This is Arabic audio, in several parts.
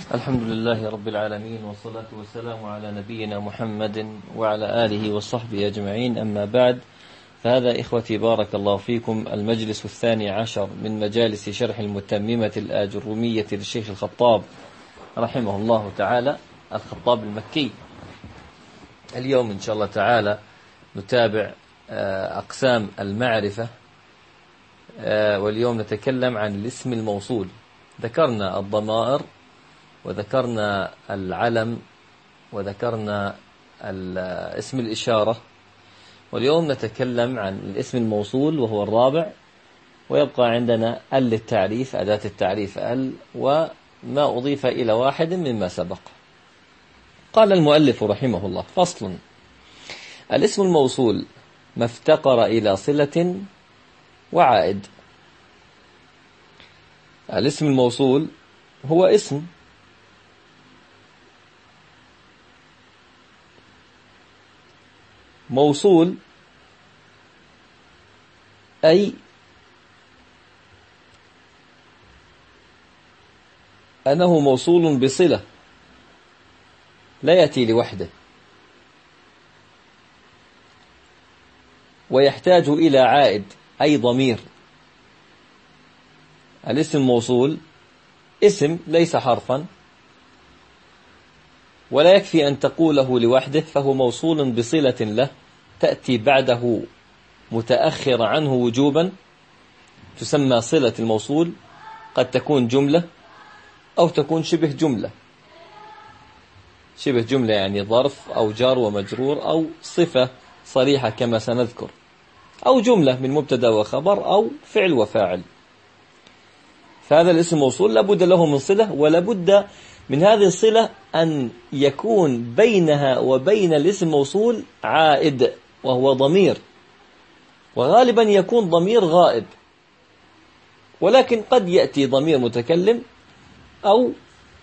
الحمد لله رب العالمين، والصلاة والسلام على نبينا محمد وعلى آله وصحبه أجمعين. أما بعد، فهذا إخوتي بارك الله فيكم المجلس 12 من مجالس شرح المتممة الآجرومية للشيخ الخطاب رحمه الله تعالى، الخطاب المكي. اليوم إن شاء الله تعالى نتابع أقسام المعرفة، واليوم نتكلم عن الاسم الموصول. ذكرنا الضمائر وذكرنا العلم وذكرنا اسم الإشارة، واليوم نتكلم عن الاسم الموصول وهو الرابع، ويبقى عندنا للتعريف، أداة التعريف وما أضيف إلى واحد مما سبق. قال المؤلف رحمه الله: فصل: الاسم الموصول ما افتقر إلى صلة وعائد. الاسم الموصول هو اسم موصول، أي أنه موصول بصلة لا يأتي لوحده، ويحتاج إلى عائد أي ضمير. الاسم الموصول اسم ليس حرفا، ولا يكفي أن تقوله لوحده، فهو موصول بصلة له تأتي بعده متأخر عنه وجوبا، تسمى صلة الموصول. قد تكون جملة أو تكون شبه جملة. شبه جملة يعني ظرف أو جار ومجرور أو صفة صريحة كما سنذكر، أو جملة من مبتدا وخبر أو فعل وفاعل. فهذا الاسم موصول لابد له من صلة، ولابد من هذه الصلة أن يكون بينها وبين الاسم موصول عائد وهو ضمير، وغالبا يكون ضمير غائب، ولكن قد يأتي ضمير متكلم أو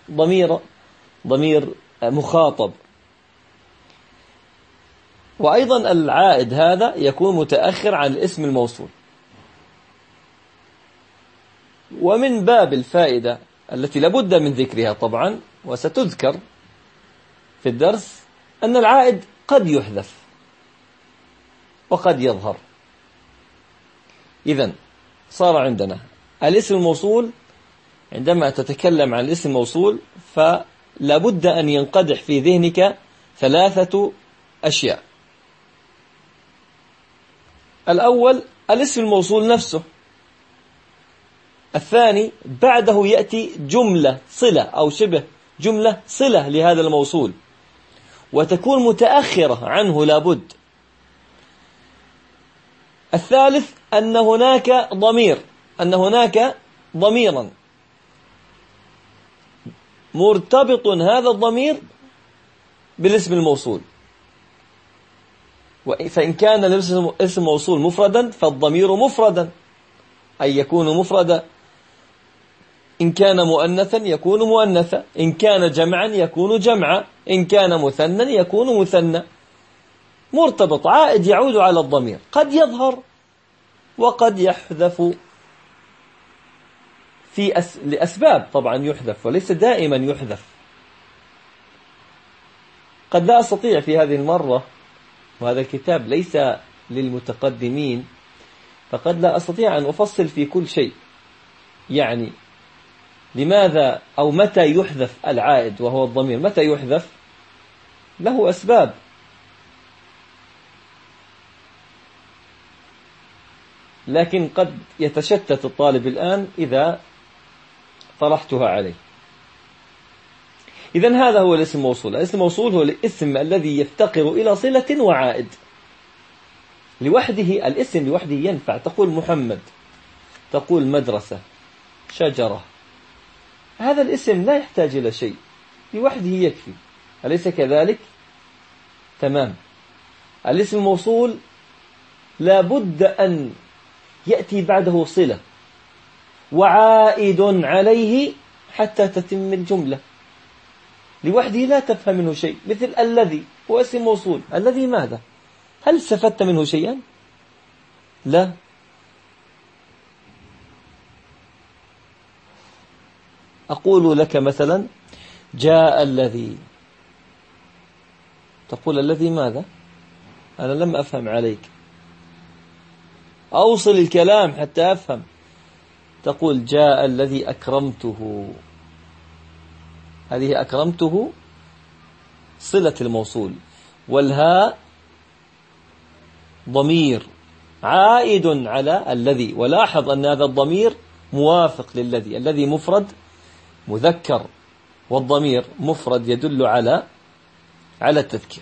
ضمير مخاطب. وأيضا العائد هذا يكون متأخر عن الاسم الموصول. ومن باب الفائدة التي لابد من ذكرها طبعا وستذكر في الدرس، أن العائد قد يحذف وقد يظهر. إذن صار عندنا الاسم الموصول. عندما تتكلم عن الاسم الموصول فلابد أن ينقدح في ذهنك 3 أشياء. الأول الاسم الموصول نفسه. الثاني بعده يأتي جملة صلة أو شبه جملة صلة لهذا الموصول، وتكون متأخرة عنه لابد. الثالث أن هناك ضميرا مرتبط هذا الضمير بالاسم الموصول. فإن كان الاسم موصول مفردا فالضمير مفردا، أي يكون مفردا. إن كان مؤنثا يكون مؤنثا، إن كان جمعا يكون جمعا، إن كان مثنى يكون مثنى. مرتبط عائد يعود على الضمير، قد يظهر وقد يحذف لأسباب طبعا يحذف، وليس دائما يحذف. قد لا أستطيع في هذه المرة، وهذا الكتاب ليس للمتقدمين، فقد لا أستطيع أن أفصل في كل شيء، يعني لماذا أو متى يحذف العائد وهو الضمير، متى يحذف، له أسباب. لكن قد يتشتت الطالب الآن إذا طرحتها عليه. إذن هذا هو الاسم الموصول. الاسم الموصول هو الاسم الذي يفتقر إلى صلة وعائد. لوحده الاسم لوحده ينفع، تقول محمد، تقول مدرسة، شجرة. هذا الاسم لا يحتاج إلى شيء، لوحده يكفي، أليس كذلك؟ تمام. الاسم الموصول لا بد أن يأتي بعده صلة وعائد عليه حتى تتم الجملة. لوحده لا تفهم منه شيء، مثل الذي هو اسم موصول. الذي ماذا؟ هل استفدت منه شيئا؟ لا. أقول لك مثلا جاء الذي، تقول الذي ماذا؟ أنا لم أفهم عليك، أوصل الكلام حتى أفهم. تقول جاء الذي أكرمته، هذه أكرمته صلة الموصول، والهاء ضمير عائد على الذي، ولاحظ أن هذا الضمير موافق للذي، الذي مفرد مذكر والضمير مفرد يدل على التذكير.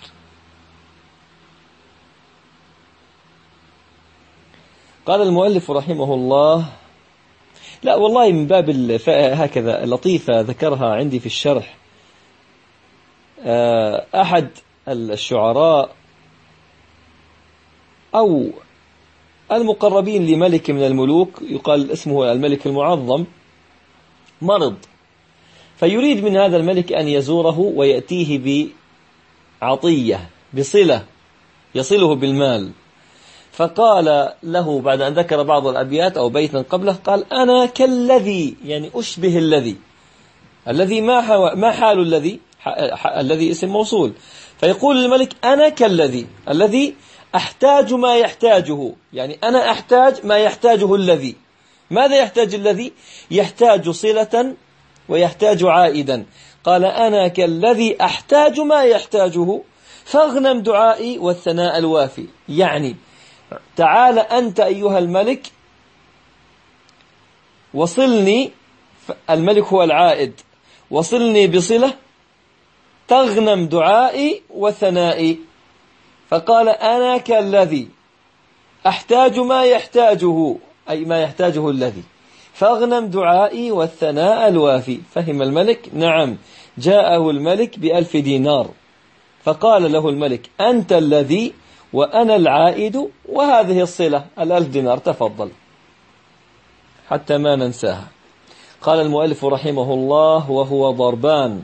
قال المؤلف رحمه الله، لا والله من باب هكذا لطيفة ذكرها عندي في الشرح. أحد الشعراء أو المقربين لملك من الملوك، يقال اسمه الملك المعظم، مرض، فيريد من هذا الملك أن يزوره ويأتيه بعطية، بصلة يصله بالمال. فقال له بعد أن ذكر بعض الأبيات أو بيتا قبله، قال أنا كالذي، يعني أشبه الذي ما حال الذي اسم موصول، فيقول الملك أنا كالذي، الذي أحتاج ما يحتاجه، يعني أنا أحتاج ما يحتاجه الذي. ماذا يحتاج الذي؟ يحتاج صلة ويحتاج عائدا. قال أنا كالذي أحتاج ما يحتاجه، فاغنم دعائي والثناء الوافي. يعني تعال أنت أيها الملك وصلني، الملك هو العائد، وصلني بصلة تغنم دعائي وثنائي. فقال أنا كالذي أحتاج ما يحتاجه، أي ما يحتاجه الذي، فاغنم دعائي والثناء الوافي. فهم الملك؟ نعم. جاءه الملك ب1000 دينار، فقال له الملك أنت الذي وأنا العائد، وهذه الصلة 1000 دينار، تفضل حتى ما ننساها. قال المؤلف رحمه الله وهو ضربان،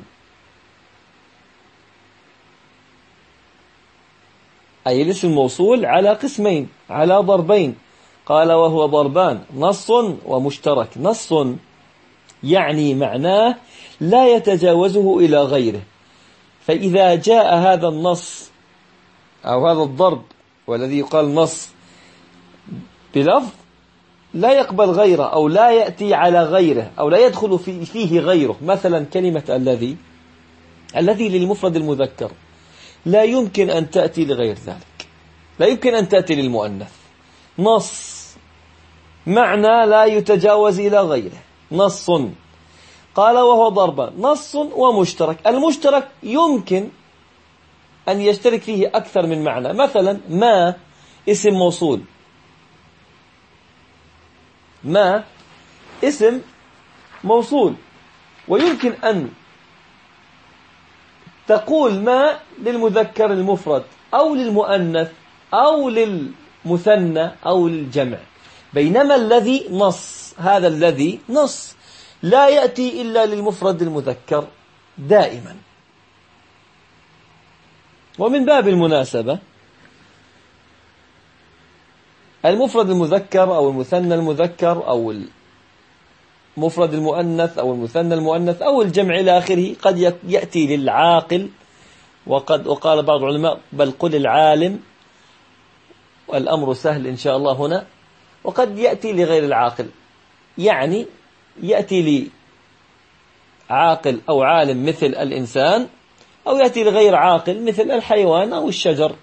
أي الاسم الموصول على قسمين، على ضربين. قال وهو ضربان، نص ومشترك. نص يعني معناه لا يتجاوزه إلى غيره، فإذا جاء هذا النص أو هذا الضرب والذي يقال نص بلفظ لا يقبل غيره، أو لا يأتي على غيره، أو لا يدخل فيه غيره. مثلا كلمة الذي للمفرد المذكر لا يمكن أن تأتي لغير ذلك، لا يمكن أن تأتي للمؤنث. نص معنى لا يتجاوز إلى غيره، نص. قال وهو ضربان، نص ومشترك. المشترك يمكن أن يشترك فيه أكثر من معنى. مثلا ما اسم موصول، ما اسم موصول، ويمكن أن تقول ما للمذكر المفرد أو للمؤنث أو للمثنى أو للجمع. بينما الذي نص، هذا الذي نص لا يأتي إلا للمفرد المذكر دائما. ومن باب المناسبة المفرد المذكر أو المثنى المذكر أو المفرد المؤنث أو المثنى المؤنث أو الجمع إلى آخره قد يأتي للعاقل، وقال بعض العلماء بل قل العالم، والأمر سهل إن شاء الله هنا. وقد يأتي لغير العاقل، يعني يأتي لعاقل أو عالم مثل الإنسان، أو يأتي لغير عاقل مثل الحيوان أو الشجر.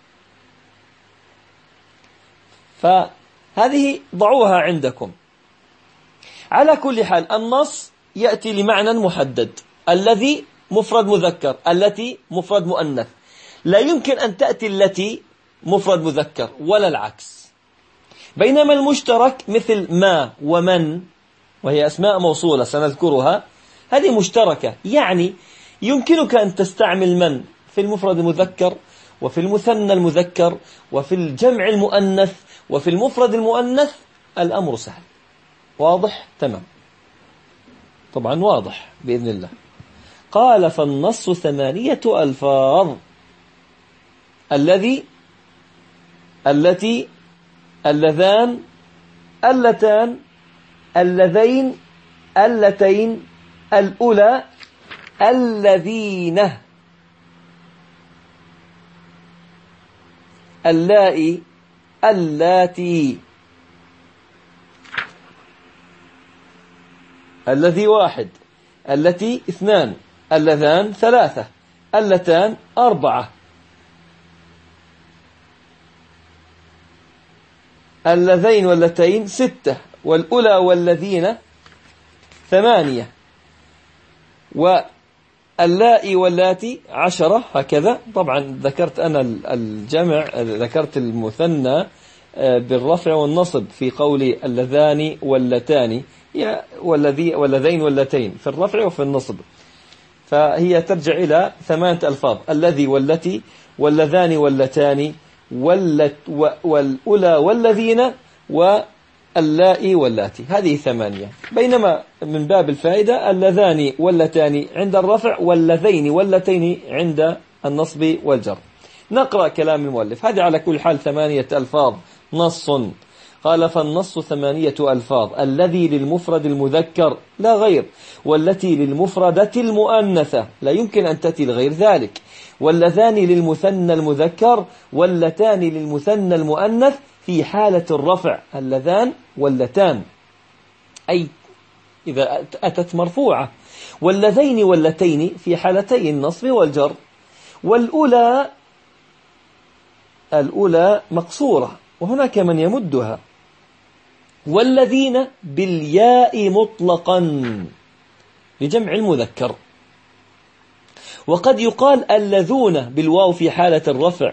فهذه ضعوها عندكم. على كل حال النص يأتي لمعنى محدد، الذي مفرد مذكر، التي مفرد مؤنث. لا يمكن أن تأتي التي مفرد مذكر ولا العكس. بينما المشترك مثل ما ومن، وهي أسماء موصولة سنذكرها، هذه مشتركة، يعني يمكنك أن تستعمل من في المفرد المذكر وفي المثنى المذكر وفي الجمع المؤنث وفي المفرد المؤنث. الأمر سهل، واضح؟ تمام، طبعا واضح بإذن الله. قال فالنص 8 ألفاظ: الذي، التي، اللذان، اللتان، اللذين، اللتين، الأولى، الذين، اللائي، اللاتي. الذي واحد، التي اثنان، اللذان ثلاثة، اللتان أربعة، اللذين واللتين ستة، والأولى والذين ثمانية، واللائي واللاتي 10. هكذا. طبعا ذكرت أنا الجمع، ذكرت المثنى بالرفع والنصب في قول اللذان واللتان، واللذين واللتين في الرفع وفي النصب، فهي ترجع إلى 8 ألفاظ: الذي والتي واللذان واللتان والأولى والذين واللائي واللاتي. هذه 8. بينما من باب الفائدة اللذان واللتان عند الرفع، واللذين واللتين عند النصب والجر. نقرأ كلام المؤلف. هذه على كل حال 8 ألفاظ نص. قال: فالنص 8 ألفاظ: الذي للمفرد المذكر لا غير، والتي للمفردة المؤنثة لا يمكن أن تأتي لغير ذلك، واللذان للمثنى المذكر، واللتان للمثنى المؤنث في حالة الرفع، اللذان واللتان، أي إذا أتت مرفوعة، واللذين واللتين في حالتي النصب والجر، الأولى مقصورة وهناك من يمدها، والذين بالياء مطلقا لجمع المذكر. وقد يقال اللذون بالواو في حالة الرفع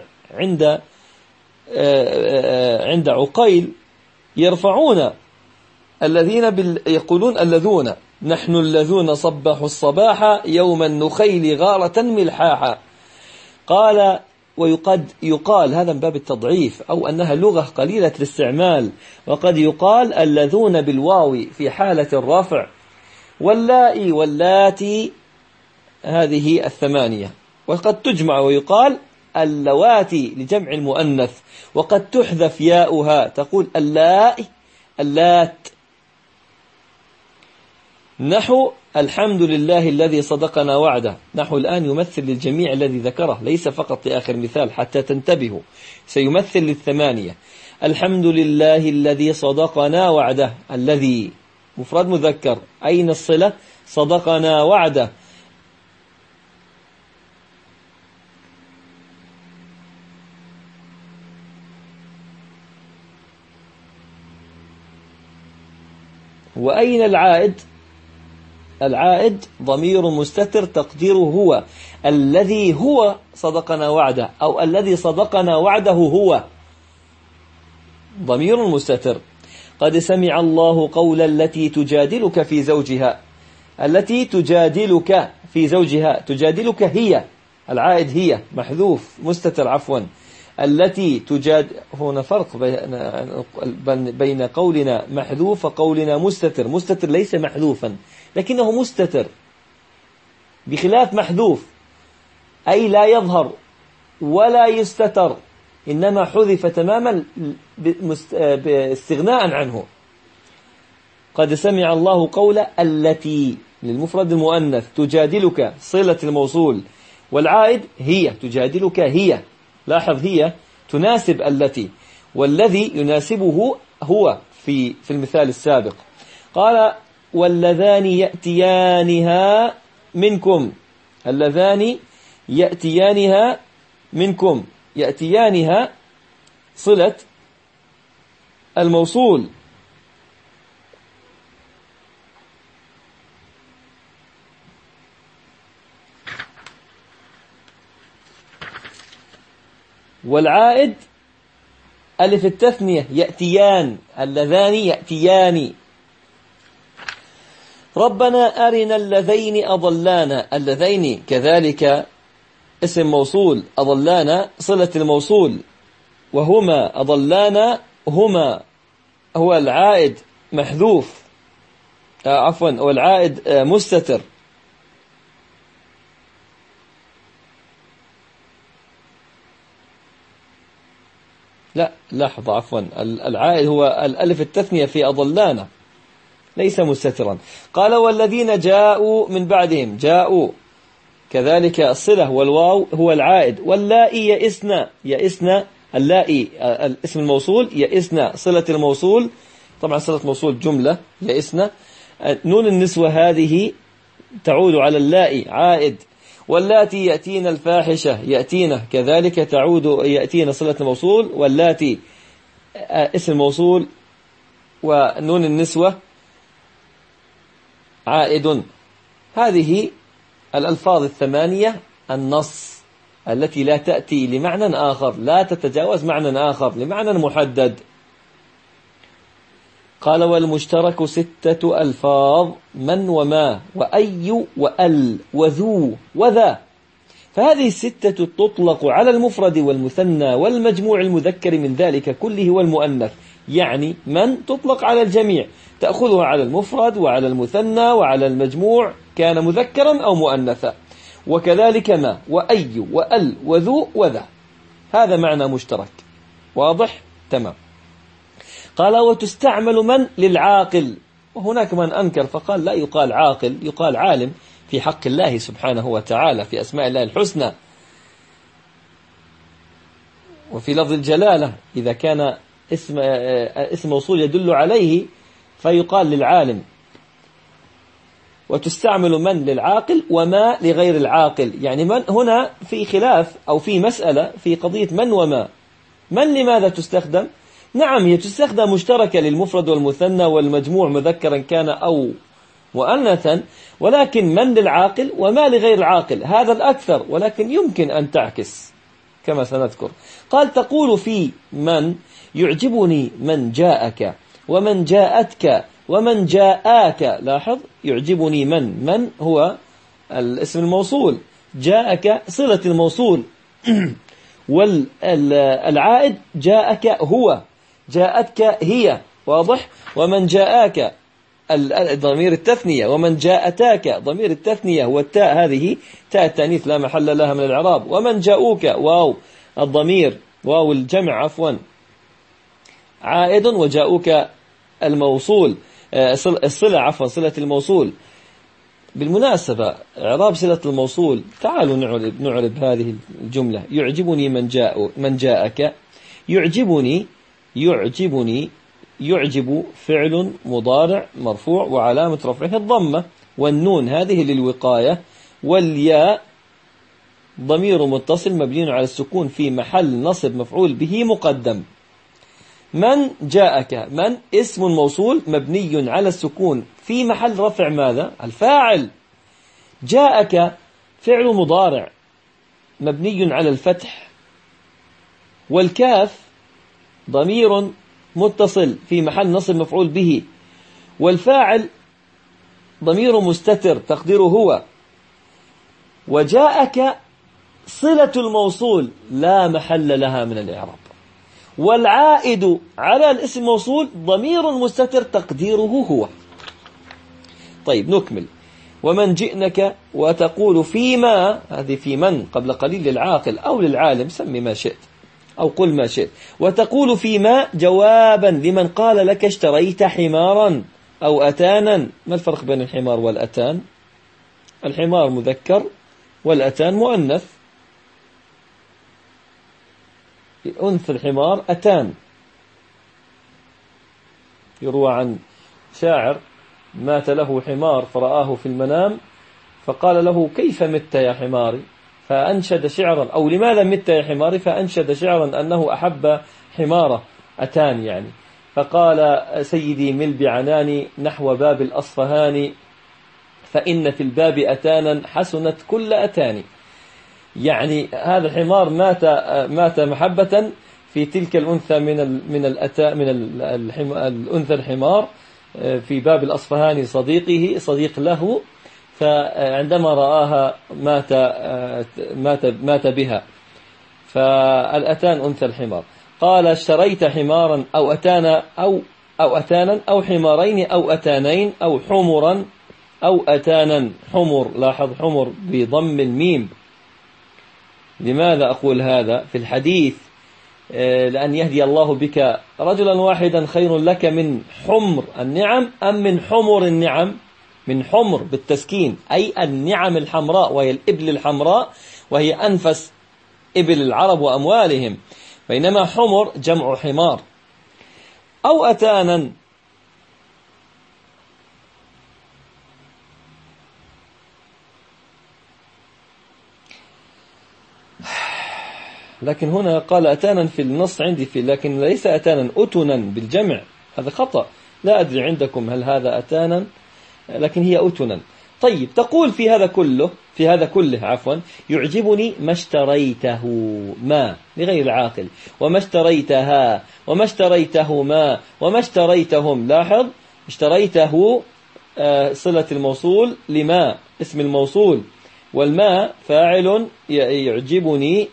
عند عقيل، يرفعون الذين يقولون اللذون: نحن الذون صبحوا الصباح يوم النخيل غارة ملحاحا. قال: ويقد يقال، هذا من باب التضعيف أو أنها لغة قليلة الاستعمال، وقد يقال اللذون بالواو في حالة الرفع، واللائي واللاتي، هذه 8. وقد تجمع ويقال اللواتي لجمع المؤنث، وقد تحذف ياؤها تقول اللائي، اللات. نحو الحمد لله الذي صدقنا وعده. نحو الآن يمثل للجميع الذي ذكره، ليس فقط لآخر مثال، حتى تنتبهوا، سيمثل لل8. الحمد لله الذي صدقنا وعده. الذي مفرد مذكر، أين الصلة؟ صدقنا وعده. وأين العائد؟ العائد ضمير مستتر تقديره هو، الذي هو صدقنا وعده، أو الذي صدقنا وعده هو، ضمير مستتر. قد سمع الله قول التي تجادلك في زوجها. التي تجادلك في زوجها، تجادلك هي، العائد هي محذوف مستتر عفوا. التي هنا فرق بين قولنا محذوف وقولنا مستتر. مستتر ليس محذوفا لكنه مستتر، بخلاف محذوف أي لا يظهر ولا يستتر، إنما حذف تماما باستغناء عنه. قد سمع الله قول التي للمفرد المؤنث، تجادلك صلة الموصول، والعائد هي، تجادلك هي. لاحظ هي تناسب التي، والذي يناسبه هو في المثال السابق. قال: واللذان يأتيانها منكم. اللذان يأتيانها منكم. يأتيانها صلة الموصول، والعائد ألف التثنية يأتيان. اللذان يأتيان. ربنا أرنا اللذين أضلانا. اللذين كذلك اسم موصول، أضلانا صلة الموصول، وهما أضلانا هما هو العائد محذوف، عفوا هو العائد مستتر. لا لاحظ عفوا، العائد هو الألف التثنية في أضلانا ليس مستترا. قال: والذين جاءوا من بعدهم. جاءوا كذلك الصلة، والواو هو العائد. واللائي يئسن اللائي الاسم الموصول، يئسن صلة الموصول، طبعا صلة موصول جملة يئسن. نون النسوة هذه تعود على اللائي عائد. واللاتي يأتين الفاحشة يأتين كذلك تعود يأتين صلة الموصول، واللاتي اسم الموصول ونون النسوة عائد. هذه الألفاظ الثمانية النص التي لا تأتي لمعنى آخر، لا تتجاوز معنى آخر لمعنى محدد. قال والمشترك 6 ألفاظ: من وما وأي وأل وذو وذا. فهذه 6 تطلق على المفرد والمثنى والمجموع المذكر من ذلك كله والمؤنث. يعني من تطلق على الجميع، تأخذها على المفرد وعلى المثنى وعلى المجموع كان مذكرا أو مؤنثا. وكذلك ما وأي وأل وذو وذا، هذا معنى مشترك. واضح؟ تمام. قال وتستعمل من للعاقل، وهناك من أنكر فقال لا يقال عاقل، يقال عالم في حق الله سبحانه وتعالى في أسماء الله الحسنى. وفي لفظ الجلالة إذا كان اسم موصول يدل عليه فيقال للعالم. وتستعمل من للعاقل وما لغير العاقل. يعني من هنا في خلاف أو في مسألة في قضية من وما. من لماذا تستخدم؟ نعم هي تستخدم مشتركة للمفرد والمثنى والمجموع مذكرا كان أو مؤنثا، ولكن من للعاقل وما لغير العاقل هذا الأكثر، ولكن يمكن أن تعكس كما سنذكر. قال تقول في من يعجبني من جاءك ومن جاءتك ومن جاءك. لاحظ يعجبني من هو الاسم الموصول، جاءك صلة الموصول، والعائد جاءك هو، جاءتك هي. واضح؟ ومن جاءك ضمير التثنية، ومن جاءتاك ضمير التثنية، والتاء هذه تاء التأنيث لا محل لها من الإعراب. ومن جاءوك واو الضمير واو الجمع عائد، وجاءوك الموصول الصلة صلة الموصول. بالمناسبة إعراب صلة الموصول، تعالوا نعرب هذه الجملة. يعجبني من جاءك. يعجبني يعجب فعل مضارع مرفوع وعلامة رفعه الضمة، والنون هذه للوقاية، والياء ضمير متصل مبني على السكون في محل نصب مفعول به مقدم. من جاءك من اسم موصول مبني على السكون في محل رفع ماذا؟ الفاعل. جاءك فعل مضارع مبني على الفتح، والكاف ضمير متصل في محل نصب مفعول به، والفاعل ضمير مستتر تقديره هو. وجاءك صلة الموصول لا محل لها من الإعراب، والعائد على الاسم الموصول ضمير مستتر تقديره هو. طيب نكمل. ومن جئنك وتقول فيما، هذه في من قبل قليل للعاقل أو للعالم، سمي ما شئت أو قل ما شئت. وتقول فيما جوابا لمن قال لك اشتريت حمارا أو أتانا. ما الفرق بين الحمار والأتان؟ الحمار مذكر والأتان مؤنث. أنثى الحمار أتان. يروى عن شاعر مات له حمار فرآه في المنام فقال له كيف مت يا حماري؟ فأنشد شعرا، أو لماذا مت يا حماري؟ فأنشد شعرا أنه أحب حمارة أتان يعني. فقال سيدي مل بعناني نحو باب الأصفهان، فإن في الباب أتانا حسنت كل أتاني. يعني هذا الحمار مات محبة في تلك الأنثى من الأنثى الحمار في باب الأصفهاني صديق له، فعندما رآها مات بها. فالأتان أنثى الحمار. قال اشتريت حمارا أو أتانا أو أتانا أو حمارين أو أتانين أو حمرا أو أتانا. حمر، لاحظ حمر بضم الميم. لماذا أقول هذا في الحديث؟ لأن يهدي الله بك رجلا واحدا خير لك من حمر النعم أم من حمر النعم؟ من حمر بالتسكين، أي النعم الحمراء، وهي الإبل الحمراء، وهي أنفس إبل العرب وأموالهم، بينما حمر جمع حمار. أو أتانا، لكن هنا قال أتانا في النص عندي لكن ليس أتانا، أتنا بالجمع، هذا خطأ. لا أدري عندكم هل هذا أتانا، لكن هي أتنا. طيب، تقول في هذا كله عفوا، يعجبني ما اشتريته، ما لغير العاقل، وما اشتريتها، وما اشتريتهما، وما اشتريتهم. لاحظ، اشتريته صلة الموصول لما اسم الموصول، والماء فاعل يعجبني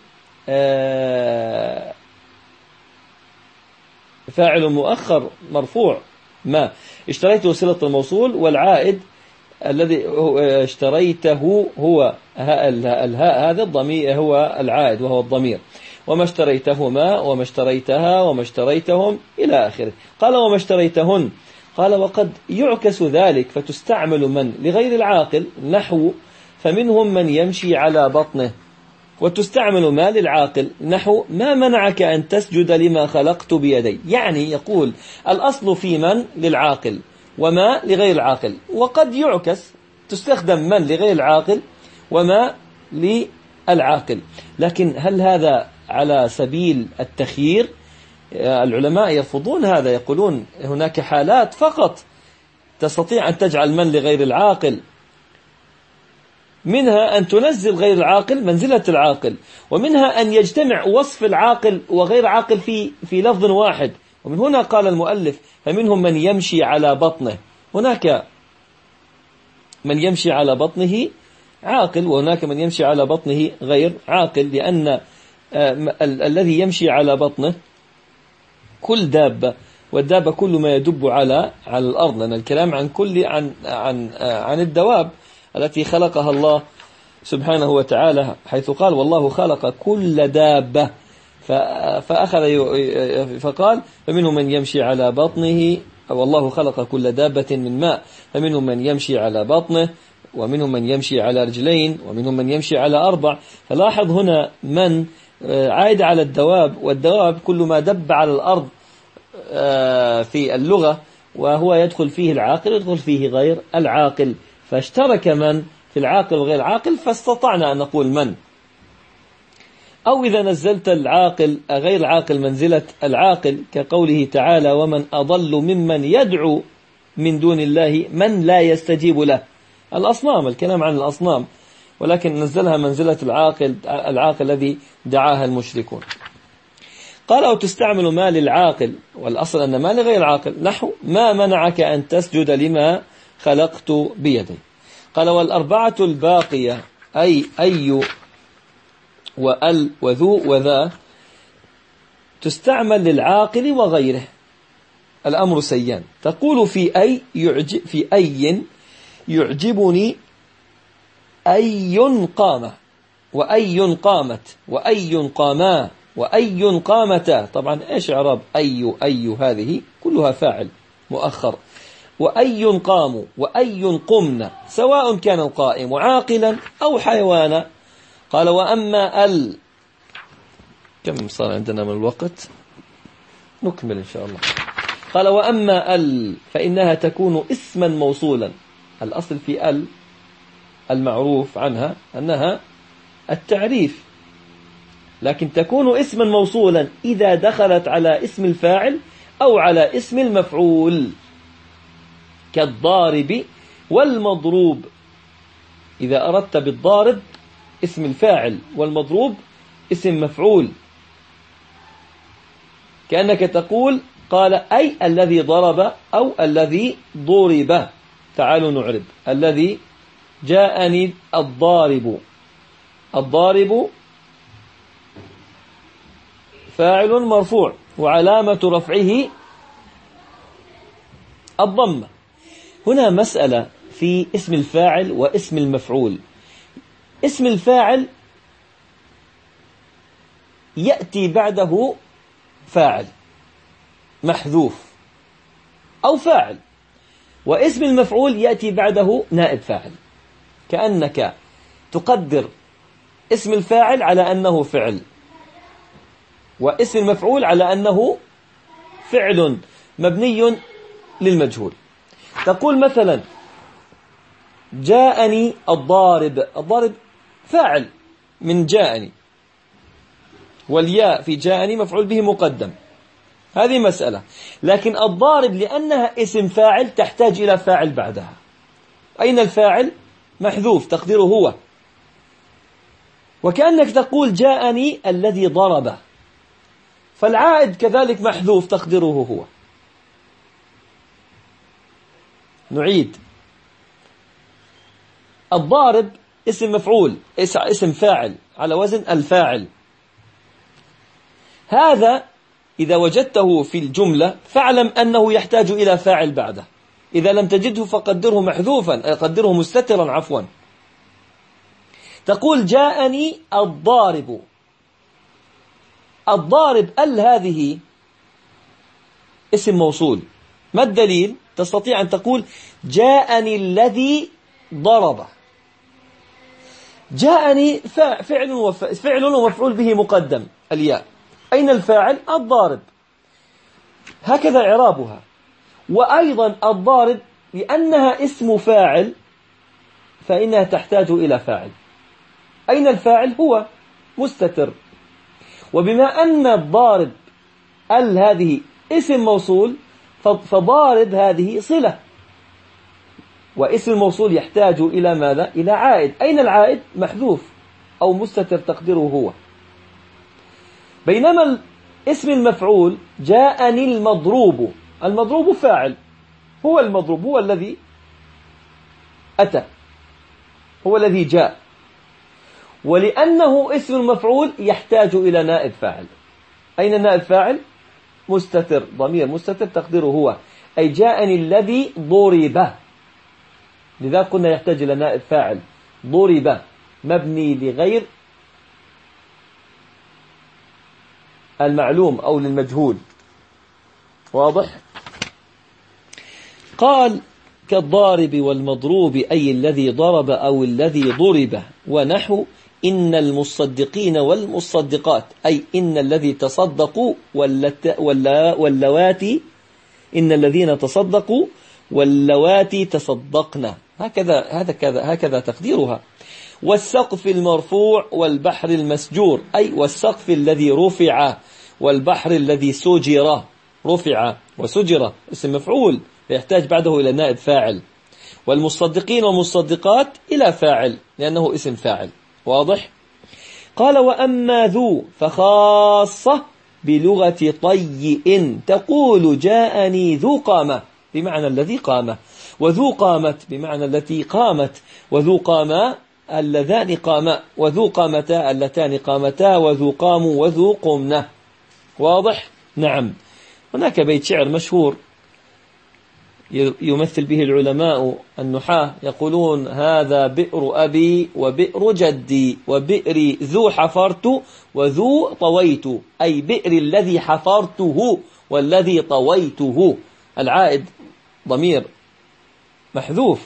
فاعل مؤخر مرفوع. ما اشتريته صلة الموصول، والعائد الذي اشتريته هو الهاء، هذا الضمير هو العائد وهو الضمير. وما اشتريتهما، وما اشتريتها، وما اشتريتهم إلى آخره. قال وما اشتريتهن، قال وقد يعكس ذلك فتستعمل من لغير العاقل، نحو فمنهم من يمشي على بطنه، وتستعمل ما للعاقل، نحو ما منعك أن تسجد لما خلقت بيدي. يعني يقول الأصل في من للعاقل وما لغير العاقل، وقد يعكس تستخدم من لغير العاقل وما للعاقل. لكن هل هذا على سبيل التخيير؟ العلماء يرفضون هذا، يقولون هناك حالات فقط تستطيع أن تجعل من لغير العاقل، منها أن تنزل غير العاقل منزلة العاقل، ومنها أن يجتمع وصف العاقل وغير عاقل في لفظ واحد. ومن هنا قال المؤلف فمنهم من يمشي على بطنه، هناك من يمشي على بطنه عاقل، وهناك من يمشي على بطنه غير عاقل، لأن الذي يمشي على بطنه كل دابة، والدابة كل ما يدب على الأرض، لأن الكلام عن الدواب التي خلقها الله سبحانه وتعالى، حيث قال والله خلق كل دابة، فقال فمنهم من يمشي على بطنه، والله خلق كل دابة من ماء، فمنهم من يمشي على بطنه، ومنهم من يمشي على رجلين، ومنهم من يمشي على 4. فلاحظ هنا من عائد على الدواب، والدواب كل ما دب على الأرض في اللغة، وهو يدخل فيه العاقل يدخل فيه غير العاقل، فاشترك من في العاقل وغير العاقل، فاستطعنا أن نقول من. أو إذا نزلت العاقل غير العاقل منزلة العاقل، كقوله تعالى ومن أضل ممن يدعو من دون الله من لا يستجيب له، الأصنام، الكلام عن الأصنام، ولكن نزلها منزلة العاقل الذي دعاها المشركون. قال أو تستعمل ما للعاقل، والأصل أن ما لغير العاقل، نحو ما منعك أن تسجد لما خلقت بيدي. قال والأربعة الباقية أي وأل وذو وذا تستعمل للعاقل وغيره، الأمر سيان. تقول في أي يعجبني أي قامة، وأي قامت، وأي قاما، وأي قامتا. طبعا إيش إعراب أي هذه كلها فاعل مؤخر. وأي قاموا، وأي قمنا، سواء كان القائم عاقلا أو حيوانا. قال وأما كم صار عندنا من الوقت؟ نكمل إن شاء الله. قال وأما فإنها تكون اسما موصولا. الأصل في المعروف عنها أنها التعريف، لكن تكون اسما موصولا إذا دخلت على اسم الفاعل أو على اسم المفعول، كالضارب والمضروب. إذا أردت بالضارب اسم الفاعل والمضروب اسم مفعول، كأنك تقول قال أي الذي ضرب أو الذي ضرب. تعالوا نعرب. الذي جاءني الضارب فاعل مرفوع، وعلامة رفعه الضمة. هنا مسألة في اسم الفاعل واسم المفعول. اسم الفاعل يأتي بعده فاعل محذوف أو فاعل، واسم المفعول يأتي بعده نائب فاعل، كأنك تقدر اسم الفاعل على أنه فعل، واسم المفعول على أنه فعل مبني للمجهول. تقول مثلا جاءني الضارب، الضارب فاعل من جاءني، والياء في جاءني مفعول به مقدم، هذه مسألة. لكن الضارب لأنها اسم فاعل تحتاج إلى فاعل بعدها. أين الفاعل؟ محذوف تقديره هو، وكأنك تقول جاءني الذي ضرب، فالعائد كذلك محذوف تقديره هو. نعيد، الضارب اسم مفعول، اسم فاعل على وزن الفاعل، هذا إذا وجدته في الجملة فاعلم أنه يحتاج إلى فاعل بعده، إذا لم تجده فقدره محذوفا، قدره مستترا عفوا. تقول جاءني الضارب، الضارب هذه اسم موصول، ما الدليل؟ تستطيع أن تقول جاءني الذي ضرب. جاءني فعل ومفعول به مقدم الياء، أين الفاعل؟ الضارب، هكذا إعرابها. وأيضا الضارب لأنها اسم فاعل فإنها تحتاج إلى فاعل، أين الفاعل؟ هو مستتر. وبما أن الضارب هذه اسم موصول فضارب هذه صلة، واسم الموصول يحتاج إلى ماذا؟ إلى عائد، أين العائد؟ محذوف أو مستتر تقديره هو. بينما اسم المفعول جاءني المضروب، المضروب فاعل، هو المضروب، هو الذي أتى، هو الذي جاء، ولأنه اسم المفعول يحتاج إلى نائب فاعل، أين نائب فاعل؟ مستتر، ضمير مستتر تقديره هو، أي جاءني الذي ضرب، لذا قلنا يحتاج إلى نائب فاعل، ضرب مبني لغير المعلوم أو للمجهول. واضح؟ قال كالضارب والمضروب، أي الذي ضرب أو الذي ضرب. ونحو إن المصدقين والمصدقات، أي إن الذي تصدقوا واللواتي، إن الذين تصدقوا واللواتي تصدقنا، هكذا تقديرها. والسقف المرفوع والبحر المسجور، أي والسقف الذي رفع والبحر الذي سجر، رفع وسجر اسم مفعول فيحتاج بعده إلى نائب فاعل. والمصدقين والمصدقات إلى فاعل لأنه اسم فاعل. واضح؟ قال وأما ذو فخاصة بلغة طيء، تقول جاءني ذو قامة بمعنى الذي قام، وذو قامت بمعنى التي قامت، وذو قاما اللذان قاما، وذو قامتا اللتان قامتا، وذو قاموا وذو قمنا. واضح؟ نعم. هناك بيت شعر مشهور يمثل به العلماء النحاة، يقولون هذا بئر أبي وبئر جدي وبئري ذو حفرت وذو طويت، أي بئر الذي حفرته والذي طويته، العائد ضمير محذوف.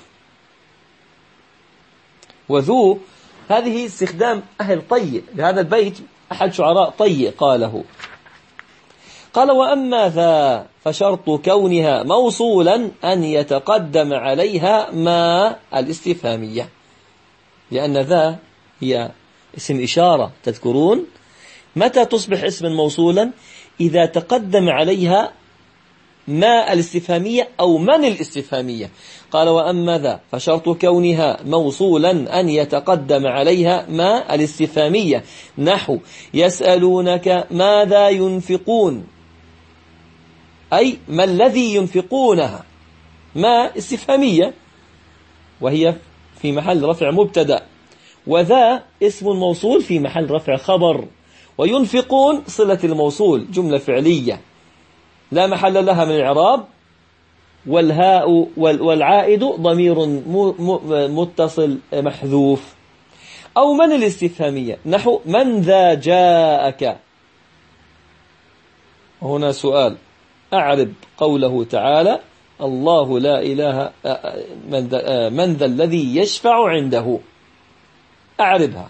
وذو هذه استخدام أهل طي لهذا البيت، أحد شعراء طي قاله. قال وأما ذا فشرط كونها موصولا أن يتقدم عليها ما الاستفهامية، لأن ذا هي اسم إشارة، تذكرون متى تصبح اسما موصولا؟ إذا تقدم عليها ما الاستفهامية أو من الاستفهامية. قال وأما ذا فشرط كونها موصولا أن يتقدم عليها ما الاستفهامية، نحو يسألونك ماذا ينفقون، أي ما الذي ينفقونها، ما استفهامية وهي في محل رفع مبتدأ، وذا اسم موصول في محل رفع خبر، وينفقون صلة الموصول جملة فعلية لا محل لها من الإعراب، والهاء والعائد ضمير متصل محذوف. أو من الاستفهامية، نحو من ذا جاءك. هنا سؤال، أعرب قوله تعالى الله لا إله من ذا الذي يشفع عنده. أعربها.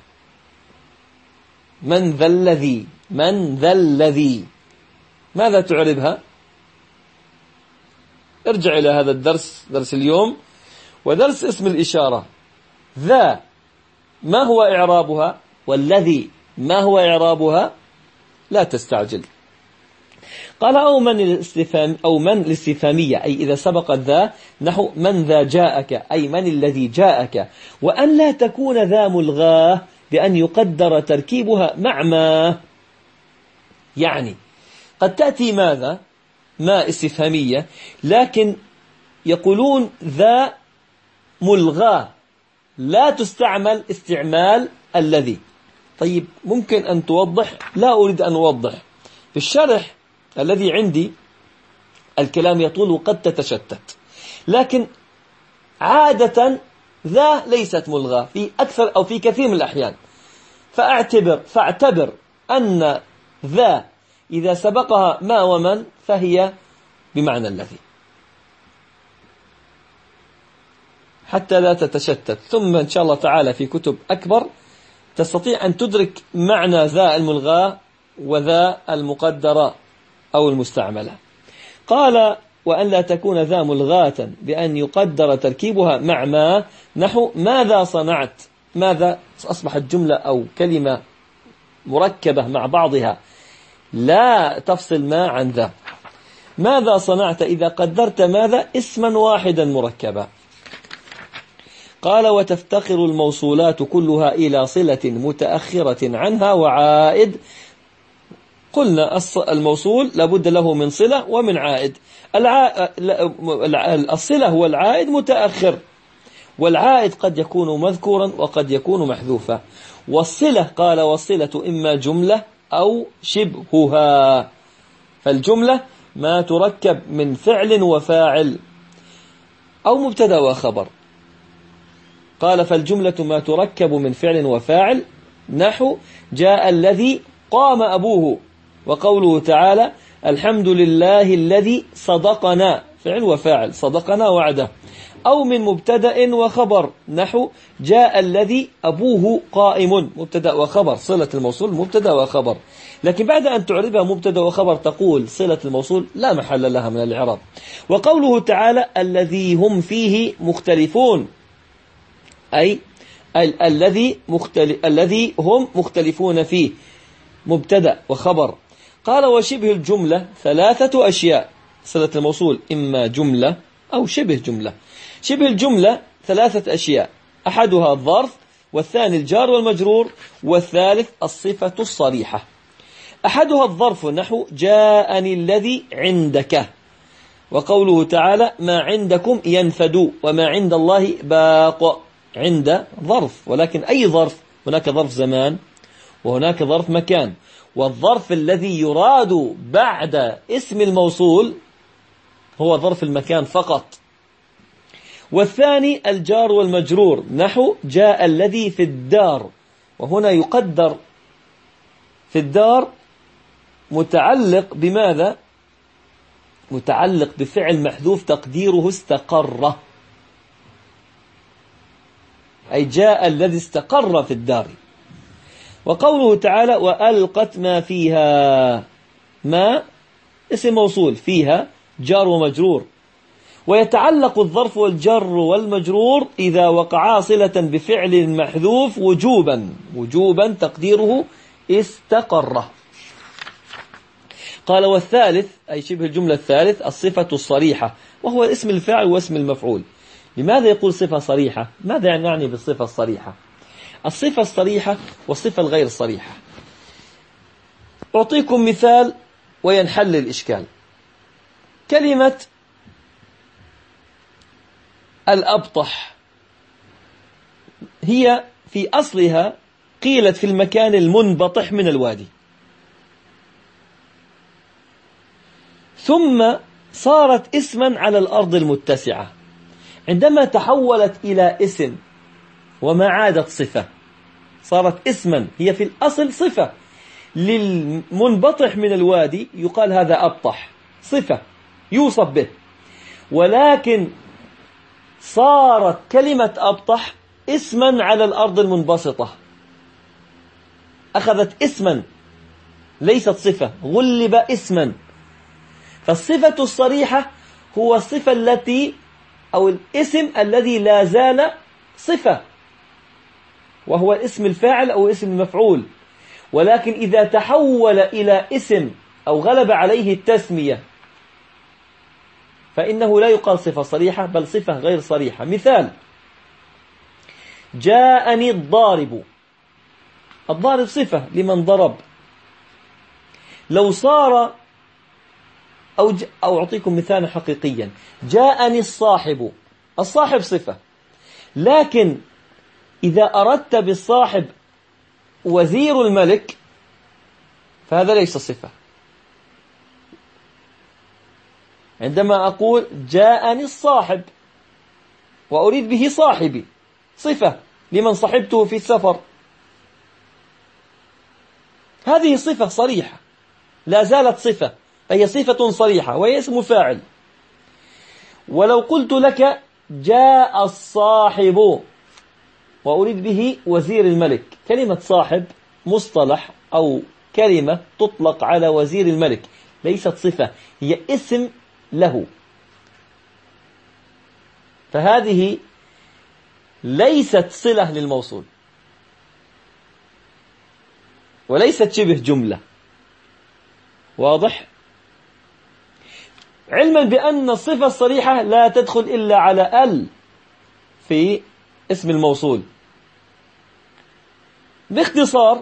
من ذا الذي ماذا تعربها؟ ارجع إلى هذا الدرس، درس اليوم ودرس اسم الإشارة. ذا ما هو إعرابها؟ والذي ما هو إعرابها؟ لا تستعجل. قال أو من الاستفهامية، أي إذا سبقت ذا، نحو من ذا جاءك، أي من الذي جاءك. وأن لا تكون ذا ملغاه بأن يقدر تركيبها مع ما، يعني قد تأتي ماذا؟ ما استفهامية، لكن يقولون ذا ملغاه لا تستعمل استعمال الذي. طيب ممكن أن توضح؟ لا أريد أن أوضح. في الشرح الذي عندي الكلام يطول وقد تتشتت، لكن عادة ذا ليست ملغاة في أكثر أو في كثير من الأحيان. فاعتبر أن ذا إذا سبقها ما ومن فهي بمعنى الذي، حتى لا تتشتت. ثم إن شاء الله تعالى في كتب أكبر تستطيع أن تدرك معنى ذا الملغاة وذا المقدرة أو المستعملة. قال وأن لا تكون ذا ملغاة بأن يقدر تركيبها مع ما، نحو ماذا صنعت. ماذا أصبحت جملة أو كلمة مركبة مع بعضها لا تفصل ما عن ذا. ماذا صنعت إذا قدرت ماذا اسما واحدا مركبا. قال وتفتقر الموصولات كلها إلى صلة متأخرة عنها وعائد. قلنا الموصول لابد له من صلة ومن عائد. الصلة هو العائد متأخر، والعائد قد يكون مذكورا وقد يكون محذوفا. والصلة قال والصلة إما جملة أو شبهها. فالجملة ما تركب من فعل وفاعل أو مبتدأ وخبر. قال فالجملة ما تركب من فعل وفاعل، نحو جاء الذي قام أبوه. وقوله تعالى الحمد لله الذي صدقنا، فعل وفاعل، صدقنا وعده. أو من مبتدأ وخبر، نحو جاء الذي أبوه قائم، مبتدأ وخبر، صلة الموصول مبتدأ وخبر. لكن بعد أن تعربها مبتدأ وخبر تقول صلة الموصول لا محل لها من الإعراب. وقوله تعالى الذي هم فيه مختلفون، أي الذي هم مختلفون فيه، مبتدأ وخبر. قال وشبه الجملة ثلاثة أشياء. صلة الموصول إما جملة أو شبه جملة. شبه الجملة ثلاثة أشياء، أحدها الظرف، والثاني الجار والمجرور، والثالث الصفة الصريحة. أحدها الظرف، نحو جاءني الذي عندك. وقوله تعالى ما عندكم ينفد وما عند الله باق. عند ظرف، ولكن أي ظرف؟ هناك ظرف زمان وهناك ظرف مكان، والظرف الذي يراد بعد اسم الموصول هو ظرف المكان فقط. والثاني الجار والمجرور، نحو جاء الذي في الدار. وهنا يقدر في الدار متعلق بماذا؟ متعلق بفعل محذوف تقديره استقر، أي جاء الذي استقر في الدار. وقوله تعالى وألقت ما فيها، ما اسم موصول، فيها جار ومجرور. ويتعلق الظرف والجر والمجرور إذا وقعا صلة بفعل محذوف وجوبا تقديره استقر. قال والثالث، أي شبه الجملة الثالث، الصفة الصريحة، وهو اسم الفاعل واسم المفعول. لماذا يقول صفة صريحة؟ ماذا يعني بالصفة الصريحة؟ الصفة الصريحة والصفة الغير صريحة. أعطيكم مثال وينحل الإشكال. كلمة الأبطح هي في أصلها قيلت في المكان المنبطح من الوادي، ثم صارت اسما على الأرض المتسعة. عندما تحولت إلى اسم وما عادت صفة، صارت اسما، هي في الأصل صفة للمنبطح من الوادي، يقال هذا أبطح، صفة يوصف به. ولكن صارت كلمة أبطح اسما على الأرض المنبسطة، أخذت اسما ليست صفة، غلب اسما. فالصفة الصريحة هو الصفة التي أو الاسم الذي لا زال صفة، وهو اسم الفاعل أو اسم المفعول، ولكن إذا تحول إلى اسم أو غلب عليه التسمية فإنه لا يقال صفة صريحة بل صفة غير صريحة. مثال: جاءني الضارب، الضارب صفة لمن ضرب. لو صار أو أعطيكم مثالا حقيقيا: جاءني الصاحب، الصاحب صفة، لكن إذا أردت بالصاحب وزير الملك فهذا ليس صفة. عندما أقول جاءني الصاحب وأريد به صاحبي، صفة لمن صحبته في السفر، هذه صفة صريحة لا زالت صفة، فهي صفة صريحة وهي اسم فاعل. ولو قلت لك جاء الصاحب وأريد به وزير الملك، كلمة صاحب مصطلح أو كلمة تطلق على وزير الملك، ليست صفة، هي اسم له، فهذه ليست صلة للموصول وليست شبه جملة. واضح؟ علما بأن الصفة الصريحة لا تدخل إلا على ال في اسم الموصول. باختصار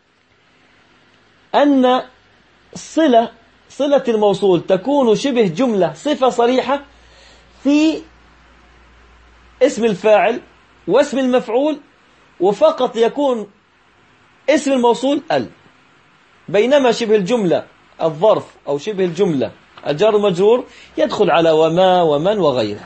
أن صلة الموصول تكون شبه جملة صفة صريحة في اسم الفاعل واسم المفعول، وفقط يكون اسم الموصول ال، بينما شبه الجملة الظرف أو شبه الجملة الجار المجرور يدخل على وما ومن وغيره.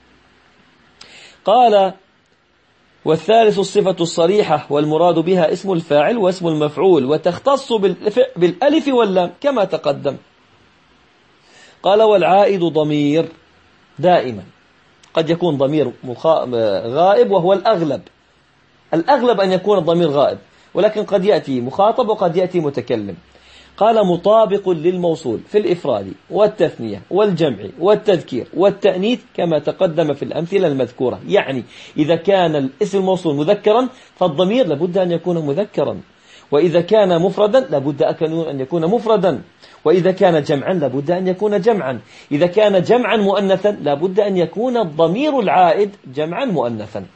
قال: والثالث الصفة الصريحة والمراد بها اسم الفاعل واسم المفعول، وتختص بالألف واللام كما تقدم. قال: والعائد ضمير دائما، قد يكون ضمير غائب وهو الأغلب أن يكون الضمير غائب، ولكن قد يأتي مخاطب وقد يأتي متكلم. قال: مطابق للموصول في الإفراد والتثنية والجمع والتذكير والتأنيث كما تقدم في الأمثلة المذكورة. يعني إذا كان الاسم الموصول مذكرا فالضمير لابد أن يكون مذكرا، وإذا كان مفردا لابد أن يكون مفردا، وإذا كان جمعا لابد أن يكون جمعا، إذا كان جمعا مؤنثا لابد أن يكون الضمير العائد جمعا مؤنثا.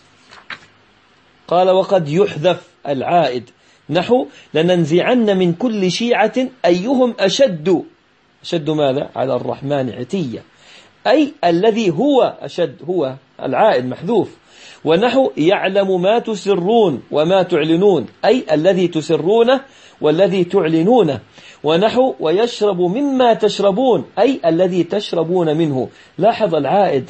قال: وقد يحذف العائد، نحو: لننزعن من كل شيعة أيهم أشد ماذا؟ على الرحمن عتية، أي الذي هو أشد، هو العائد محذوف. ونحو: يعلم ما تسرون وما تعلنون، أي الذي تسرونه والذي تعلنونه. ونحو: ويشرب مما تشربون، أي الذي تشربون منه. لاحظ العائد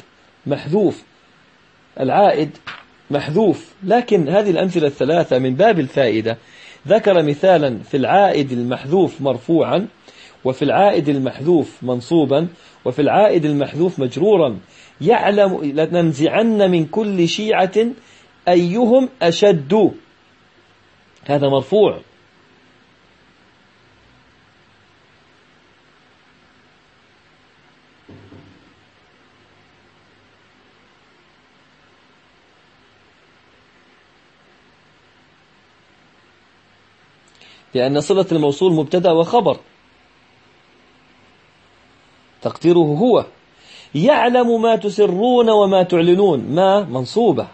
محذوف. لكن هذه الأمثلة الثلاثة من باب الفائدة ذكر مثالا في العائد المحذوف مرفوعا، وفي العائد المحذوف منصوبا، وفي العائد المحذوف مجرورا. يعلم لننزعن من كل شيعة أيهم أشد، هذا مرفوع. لأن صلة الموصول مبتدأ وخبر، تقديره هو. يعلم ما تسرون وما تعلنون، ما منصوبة.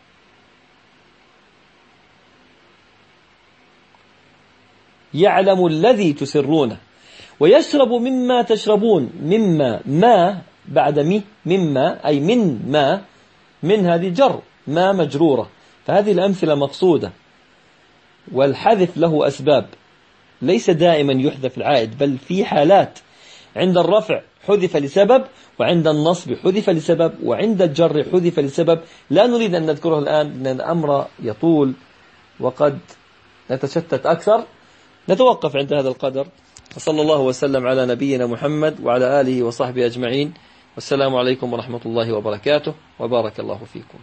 يعلم الذي تسرونه. ويشرب مما تشربون، مما ما بعد مما أي من ما، من هذه جر، ما مجرورة. فهذه الأمثلة مقصودة، والحذف له أسباب، ليس دائما يحذف العائد، بل في حالات عند الرفع حذف لسبب، وعند النصب حذف لسبب، وعند الجر حذف لسبب. لا نريد أن نذكره الآن لأن الأمر يطول وقد نتشتت أكثر. نتوقف عند هذا القدر، وصلى الله وسلم على نبينا محمد وعلى آله وصحبه أجمعين. والسلام عليكم ورحمة الله وبركاته، وبارك الله فيكم.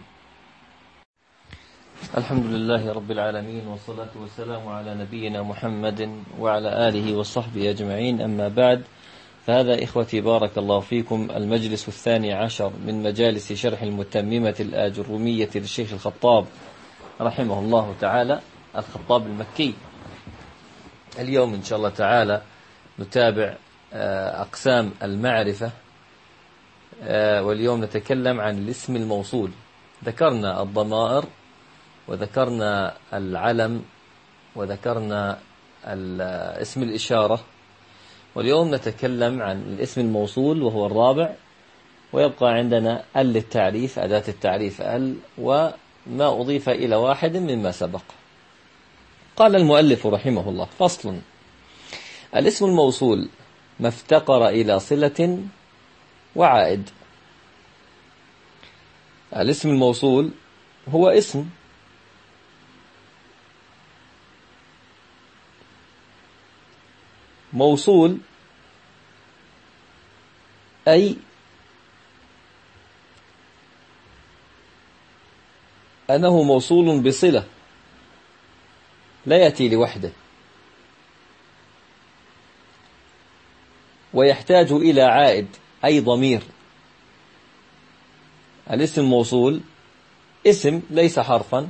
الحمد لله رب العالمين، والصلاة والسلام على نبينا محمد وعلى آله وصحبه أجمعين، أما بعد، فهذا إخوتي بارك الله فيكم المجلس 12 من مجالس شرح المتممة الآجرومية للشيخ الخطاب رحمه الله تعالى، الخطاب المكي. اليوم إن شاء الله تعالى نتابع أقسام المعرفة، واليوم نتكلم عن الاسم الموصول. ذكرنا الضمائر، وذكرنا العلم، وذكرنا اسم الإشارة، واليوم نتكلم عن الاسم الموصول وهو الرابع، ويبقى عندنا ال للتعريف، أداة التعريف ال، وما أضيف إلى واحد مما سبق. قال المؤلف رحمه الله: فصل: الاسم الموصول ما افتقر إلى صلة وعائد. الاسم الموصول هو اسم موصول، أي أنه موصول بصلة، لا يأتي لوحده، ويحتاج إلى عائد أي ضمير. الاسم الموصول اسم ليس حرفا،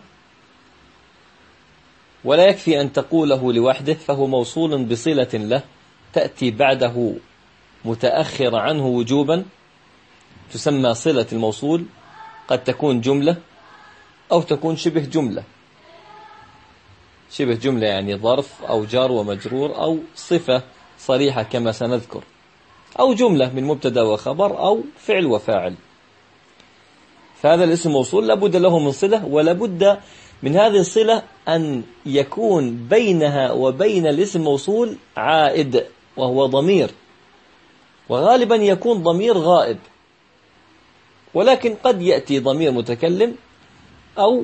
ولا يكفي أن تقوله لوحده، فهو موصول بصلة له تأتي بعده متأخر عنه وجوبا، تسمى صلة الموصول. قد تكون جملة أو تكون شبه جملة. شبه جملة يعني ظرف أو جار ومجرور أو صفة صريحة كما سنذكر، أو جملة من مبتدا وخبر أو فعل وفاعل. فهذا الاسم موصول لابد له من صلة، ولابد من هذه الصلة أن يكون بينها وبين الاسم الموصول عائد، وهو ضمير، وغالبا يكون ضمير غائب، ولكن قد يأتي ضمير متكلم أو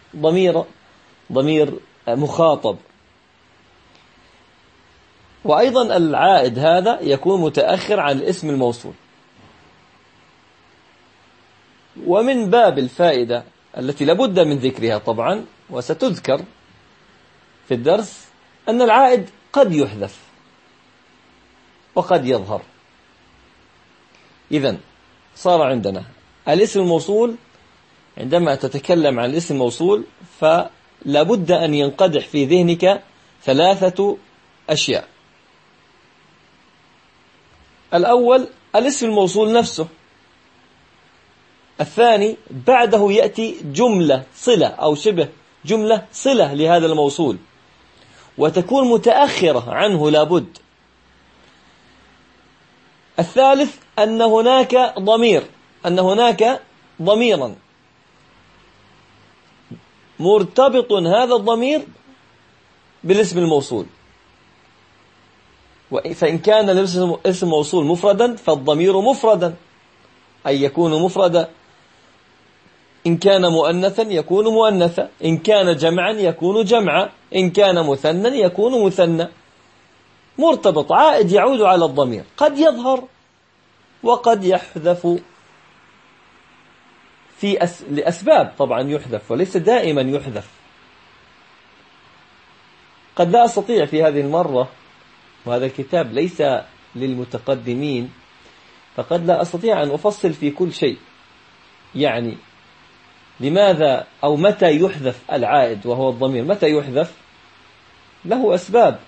ضمير مخاطب. وأيضا العائد هذا يكون متأخر عن الاسم الموصول. ومن باب الفائدة التي لابد من ذكرها طبعا، وستذكر في الدرس، أن العائد قد يحذف وقد يظهر. إذن صار عندنا الاسم الموصول. عندما تتكلم عن الاسم الموصول فلابد أن ينقدح في ذهنك 3 أشياء. الأول الاسم الموصول نفسه. الثاني بعده يأتي جملة صلة أو شبه جملة صلة لهذا الموصول، وتكون متأخرة عنه لابد. الثالث أن هناك ضميرا مرتبط هذا الضمير بالاسم الموصول. فإن كان الاسم الموصول مفردا فالضمير مفردا، أي يكون مفردا. إن كان مؤنثا يكون مؤنثا، إن كان جمعا يكون جمعا، إن كان مثنى يكون مثنى. مرتبط عائد يعود على الضمير، قد يظهر وقد يحذف لأسباب طبعا يحذف، وليس دائما يحذف. قد لا أستطيع في هذه المرة، وهذا الكتاب ليس للمتقدمين، فقد لا أستطيع أن أفصل في كل شيء، يعني لماذا أو متى يحذف العائد وهو الضمير، متى يحذف، له أسباب.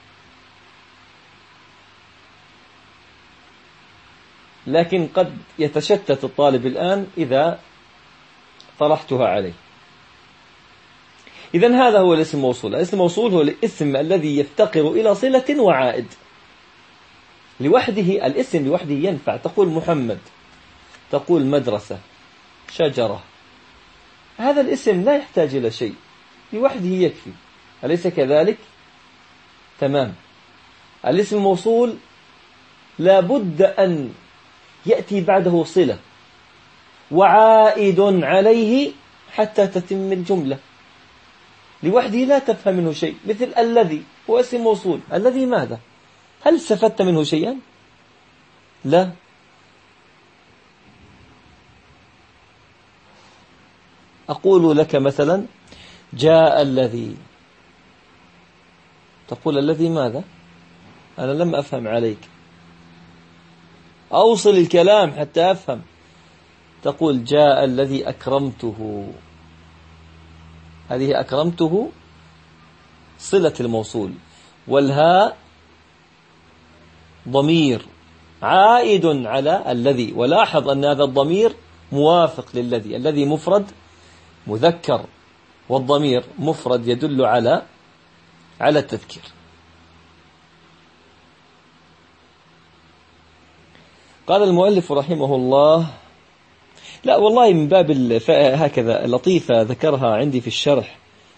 لكن قد يتشتت الطالب الآن إذا طرحتها عليه. إذن هذا هو الاسم الموصول. الاسم الموصول هو الاسم الذي يفتقر إلى صلة وعائد. لوحده الاسم لوحده ينفع، تقول محمد، تقول مدرسة، شجرة. هذا الاسم لا يحتاج إلى شيء، لوحده يكفي، أليس كذلك؟ تمام. الاسم الموصول لابد أن يأتي بعده صلة وعائد عليه حتى تتم الجملة. لوحده لا تفهم منه شيء. مثل الذي هو اسم موصول، الذي ماذا؟ هل استفدت منه شيئا؟ لا. أقول لك مثلا جاء الذي، تقول الذي ماذا؟ أنا لم أفهم عليك، أوصل الكلام حتى أفهم. تقول جاء الذي أكرمته، هذه أكرمته صلة الموصول، والهاء ضمير عائد على الذي، ولاحظ أن هذا الضمير موافق للذي، الذي مفرد مذكر والضمير مفرد يدل على التذكير. قال المؤلف رحمه الله، لا والله من باب هكذا لطيفة ذكرها عندي في الشرح.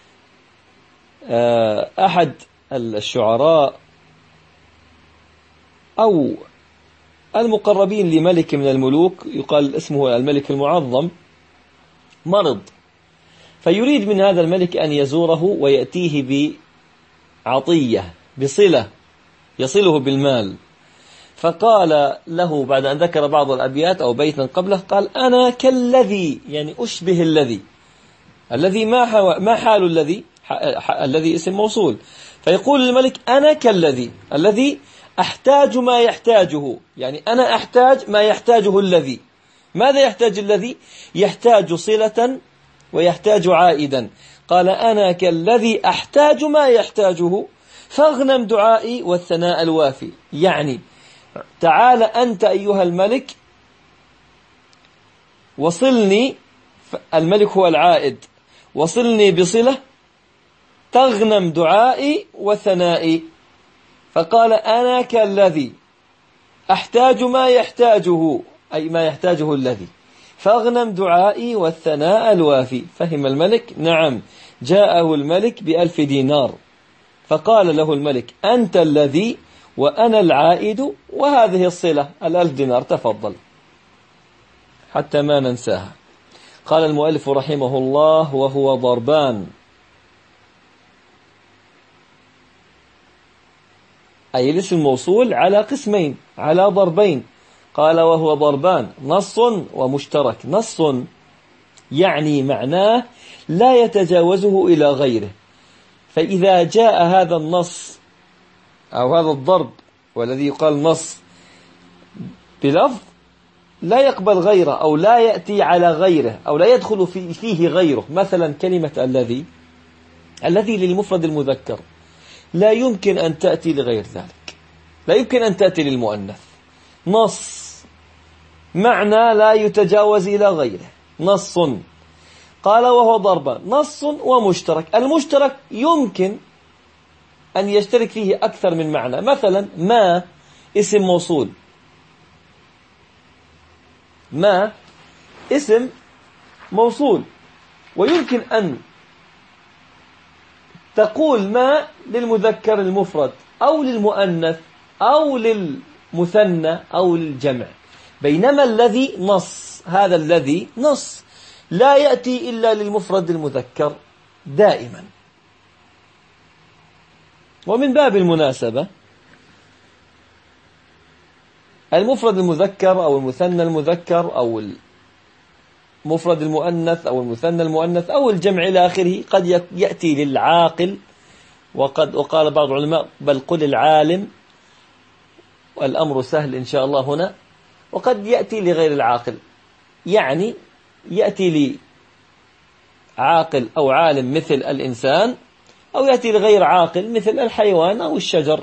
أحد الشعراء أو المقربين لملك من الملوك، يقال اسمه الملك المعظم، مرض، فيريد من هذا الملك أن يزوره ويأتيه بعطية، بصلة يصله بالمال. فقال له بعد أن ذكر بعض الأبيات أو بيتا قبله، قال أنا كالذي، يعني أشبه الذي ما حال الذي اسم موصول، فيقول الملك أنا كالذي، الذي أحتاج ما يحتاجه، يعني أنا أحتاج ما يحتاجه الذي. ماذا يحتاج الذي؟ يحتاج صلة ويحتاج عائدا. قال أنا كالذي أحتاج ما يحتاجه فاغنم دعائي والثناء الوافي، يعني تعال أنت أيها الملك وصلني، الملك هو العائد، وصلني بصلة تغنم دعائي وثنائي. فقال أنا كالذي أحتاج ما يحتاجه، أي ما يحتاجه الذي، فاغنم دعائي والثناء الوافي. فهم الملك؟ نعم. جاءه الملك ب1000 دينار، فقال له الملك أنت الذي وأنا العائد، وهذه الصلة 1000 دينار، تفضل حتى ما ننساها. قال المؤلف رحمه الله وهو ضربان، أي الاسم الموصول على قسمين، على ضربين. قال وهو ضربان، نص ومشترك. نص يعني معناه لا يتجاوزه إلى غيره، فإذا جاء هذا النص أو هذا الضرب والذي يقال نص بلفظ لا يقبل غيره، أو لا يأتي على غيره، أو لا يدخل فيه غيره. مثلا كلمة الذي للمفرد المذكر لا يمكن أن تأتي لغير ذلك، لا يمكن أن تأتي للمؤنث. نص معنى لا يتجاوز إلى غيره، نص. قال وهو ضربان، نص ومشترك. المشترك يمكن أن يشترك فيه أكثر من معنى. مثلا ما اسم موصول، ما اسم موصول، ويمكن أن تقول ما للمذكر المفرد أو للمؤنث أو للمثنى أو للجمع. بينما الذي نص، هذا الذي نص لا يأتي إلا للمفرد المذكر دائما. ومن باب المناسبة المفرد المذكر أو المثنى المذكر أو المفرد المؤنث أو المثنى المؤنث أو الجمع إلى آخره قد يأتي للعاقل، وقال بعض العلماء بل قل العالم، والأمر سهل إن شاء الله هنا. وقد يأتي لغير العاقل، يعني يأتي لعاقل أو عالم مثل الإنسان، أو يأتي لغير عاقل مثل الحيوان أو الشجر.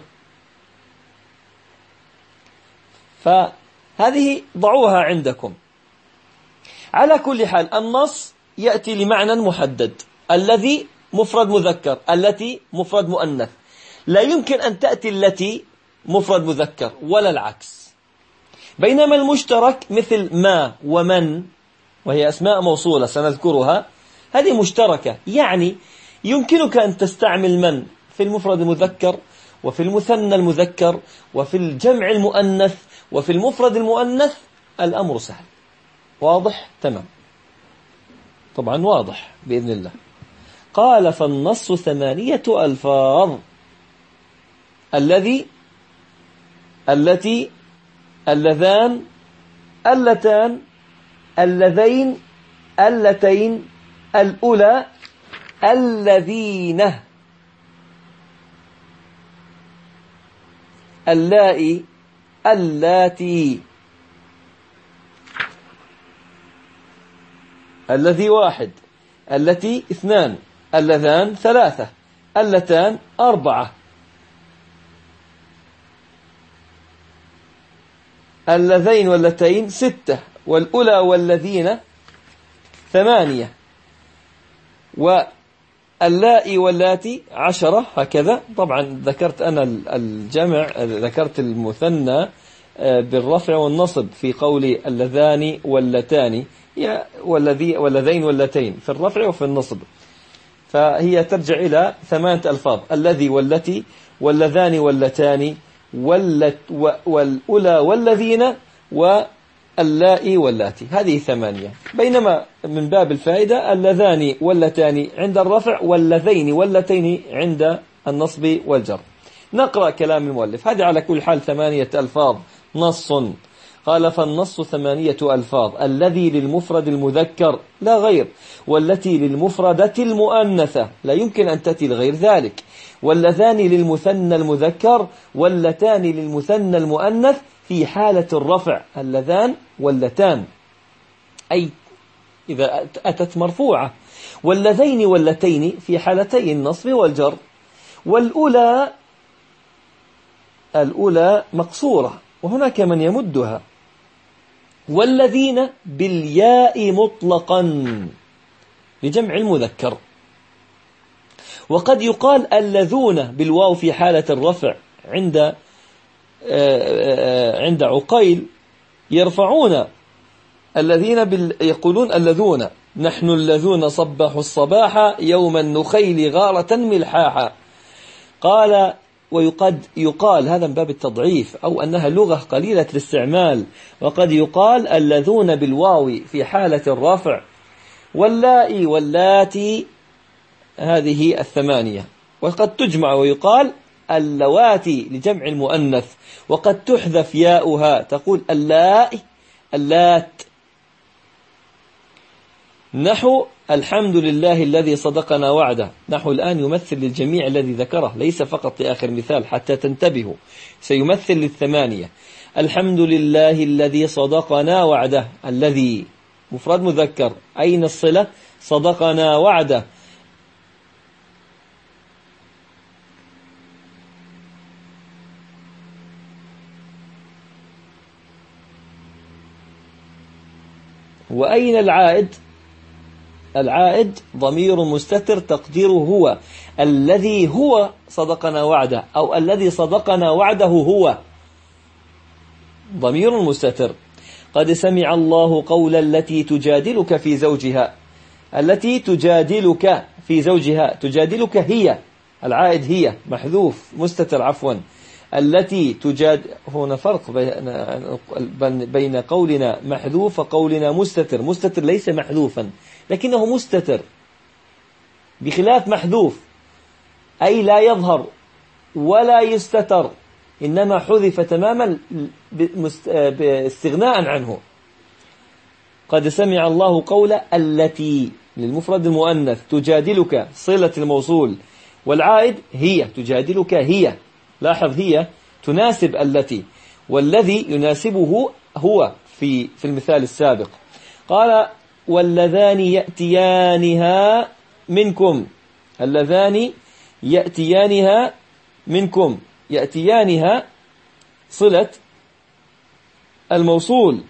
فهذه ضعوها عندكم. على كل حال النص يأتي لمعنى محدد، الذي مفرد مذكر، التي مفرد مؤنث. لا يمكن أن تأتي التي مفرد مذكر ولا العكس. بينما المشترك مثل ما ومن، وهي أسماء موصولة سنذكرها، هذه مشتركة، يعني يمكنك أن تستعمل من في المفرد المذكر وفي المثنى المذكر وفي الجمع المؤنث وفي المفرد المؤنث. الأمر سهل، واضح؟ تمام، طبعا واضح بإذن الله. قال فالنص 8 ألفاظ: الذي، التي، اللذان، اللتان، اللذين، اللتين، الأولى الذين، اللائي اللاتي. الذي واحد، التي اثنان، اللذان ثلاثة، اللتان أربعة، اللذين واللتين ستة، والأولى والذين ثمانية، واللائي واللاتي 10. هكذا. طبعا ذكرت أنا الجمع، ذكرت المثنى بالرفع والنصب في قول اللذان واللتان، والذين واللتين في الرفع وفي النصب، فهي ترجع إلى 8 ألفاظ: الذي والتي واللذان واللتان والأولى والذين واللائي واللاتي. هذه 8. بينما من باب الفائدة اللذان واللتان عند الرفع، واللذين واللتين عند النصب والجر. نقرأ كلام المؤلف. هذه على كل حال 8 ألفاظ نص. قال: فالنص 8 ألفاظ: الذي للمفرد المذكر لا غير، والتي للمفردة المؤنثة لا يمكن أن تأتي لغير ذلك، واللذان للمثنى المذكر، واللتان للمثنى المؤنث في حالة الرفع، اللذان واللتان، أي إذا أتت مرفوعة، واللذين واللتين في حالتي النصب والجر، الأولى مقصورة وهناك من يمدها، والذين بالياء مطلقا لجمع المذكر. وقد يقال اللذون بالواو في حالة الرفع عند عقيل يرفعون الذين يقولون اللذون: نحن اللذون صبحوا الصباح يوم النخيل غارة ملحاحا. قال: وقد يقال هذا من باب التضعيف أو أنها لغة قليلة الاستعمال، وقد يقال اللذون بالواو في حالة الرفع، واللائي واللاتي هذه 8. وقد تجمع ويقال اللواتي لجمع المؤنث، وقد تحذف ياؤها تقول اللائي اللات. نحو الحمد لله الذي صدقنا وعده. نحو الآن يمثل للجميع الذي ذكره، ليس فقط لآخر مثال حتى تنتبهوا، سيمثل لل8. الحمد لله الذي صدقنا وعده. الذي مفرد مذكر، أين الصلة؟ صدقنا وعده. وأين العائد؟ العائد ضمير مستتر تقديره هو، الذي هو صدقنا وعده، أو الذي صدقنا وعده هو، ضمير مستتر. قد سمع الله قول التي تجادلك في زوجها. التي تجادلك في زوجها، تجادلك هي، العائد هي محذوف مستتر عفوا. التي هنا فرق بين قولنا محذوف وقولنا مستتر. مستتر ليس محذوفا لكنه مستتر، بخلاف محذوف أي لا يظهر ولا يستتر، إنما حذف تماما باستغناء عنه. قد سمع الله قول التي للمفرد المؤنث، تجادلك صلة الموصول، والعائد هي، تجادلك هي. لاحظ هي تناسب التي، والذي يناسبه هو في المثال السابق. قال: واللذان يأتيانها منكم. اللذان يأتيانها منكم، يأتيانها صلة الموصول،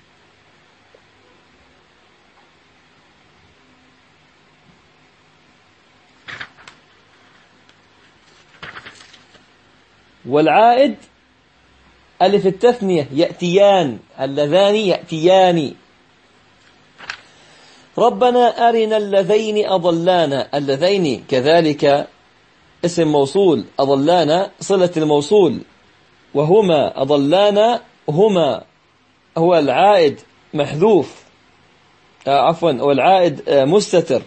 والعائد ألف التثنية يأتيان، اللذان يأتيان. ربنا أرنا اللذين أضلانا. اللذين كذلك اسم موصول، أضلانا صلة الموصول، وهما أضلانا هما هو العائد محذوف عفوا، والعائد مستتر.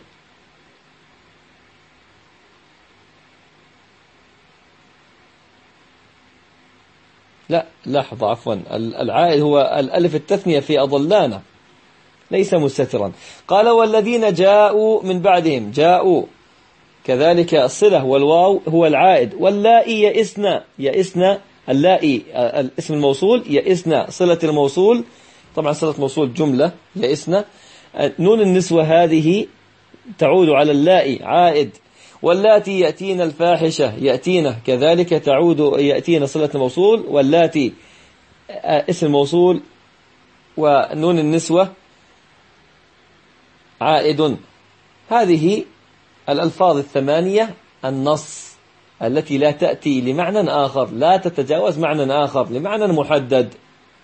لا لاحظ عفوا، العائد هو الألف التثنية في أضلانا، ليس مستترا. قال والذين جاءوا من بعدهم، جاءوا كذلك الصلة والواو هو العائد، واللائي يئسن اللائي الاسم الموصول، يئسن صلة الموصول، طبعا صلة موصول جملة يئسن، نون النسوة هذه تعود على اللائي عائد، واللاتي يأتين الفاحشة يأتين كذلك تعود يأتين صلة الموصول، واللاتي اسم الموصول ونون النسوة عائد. هذه الألفاظ الثمانية النص التي لا تأتي لمعنى آخر، لا تتجاوز معنى آخر لمعنى محدد.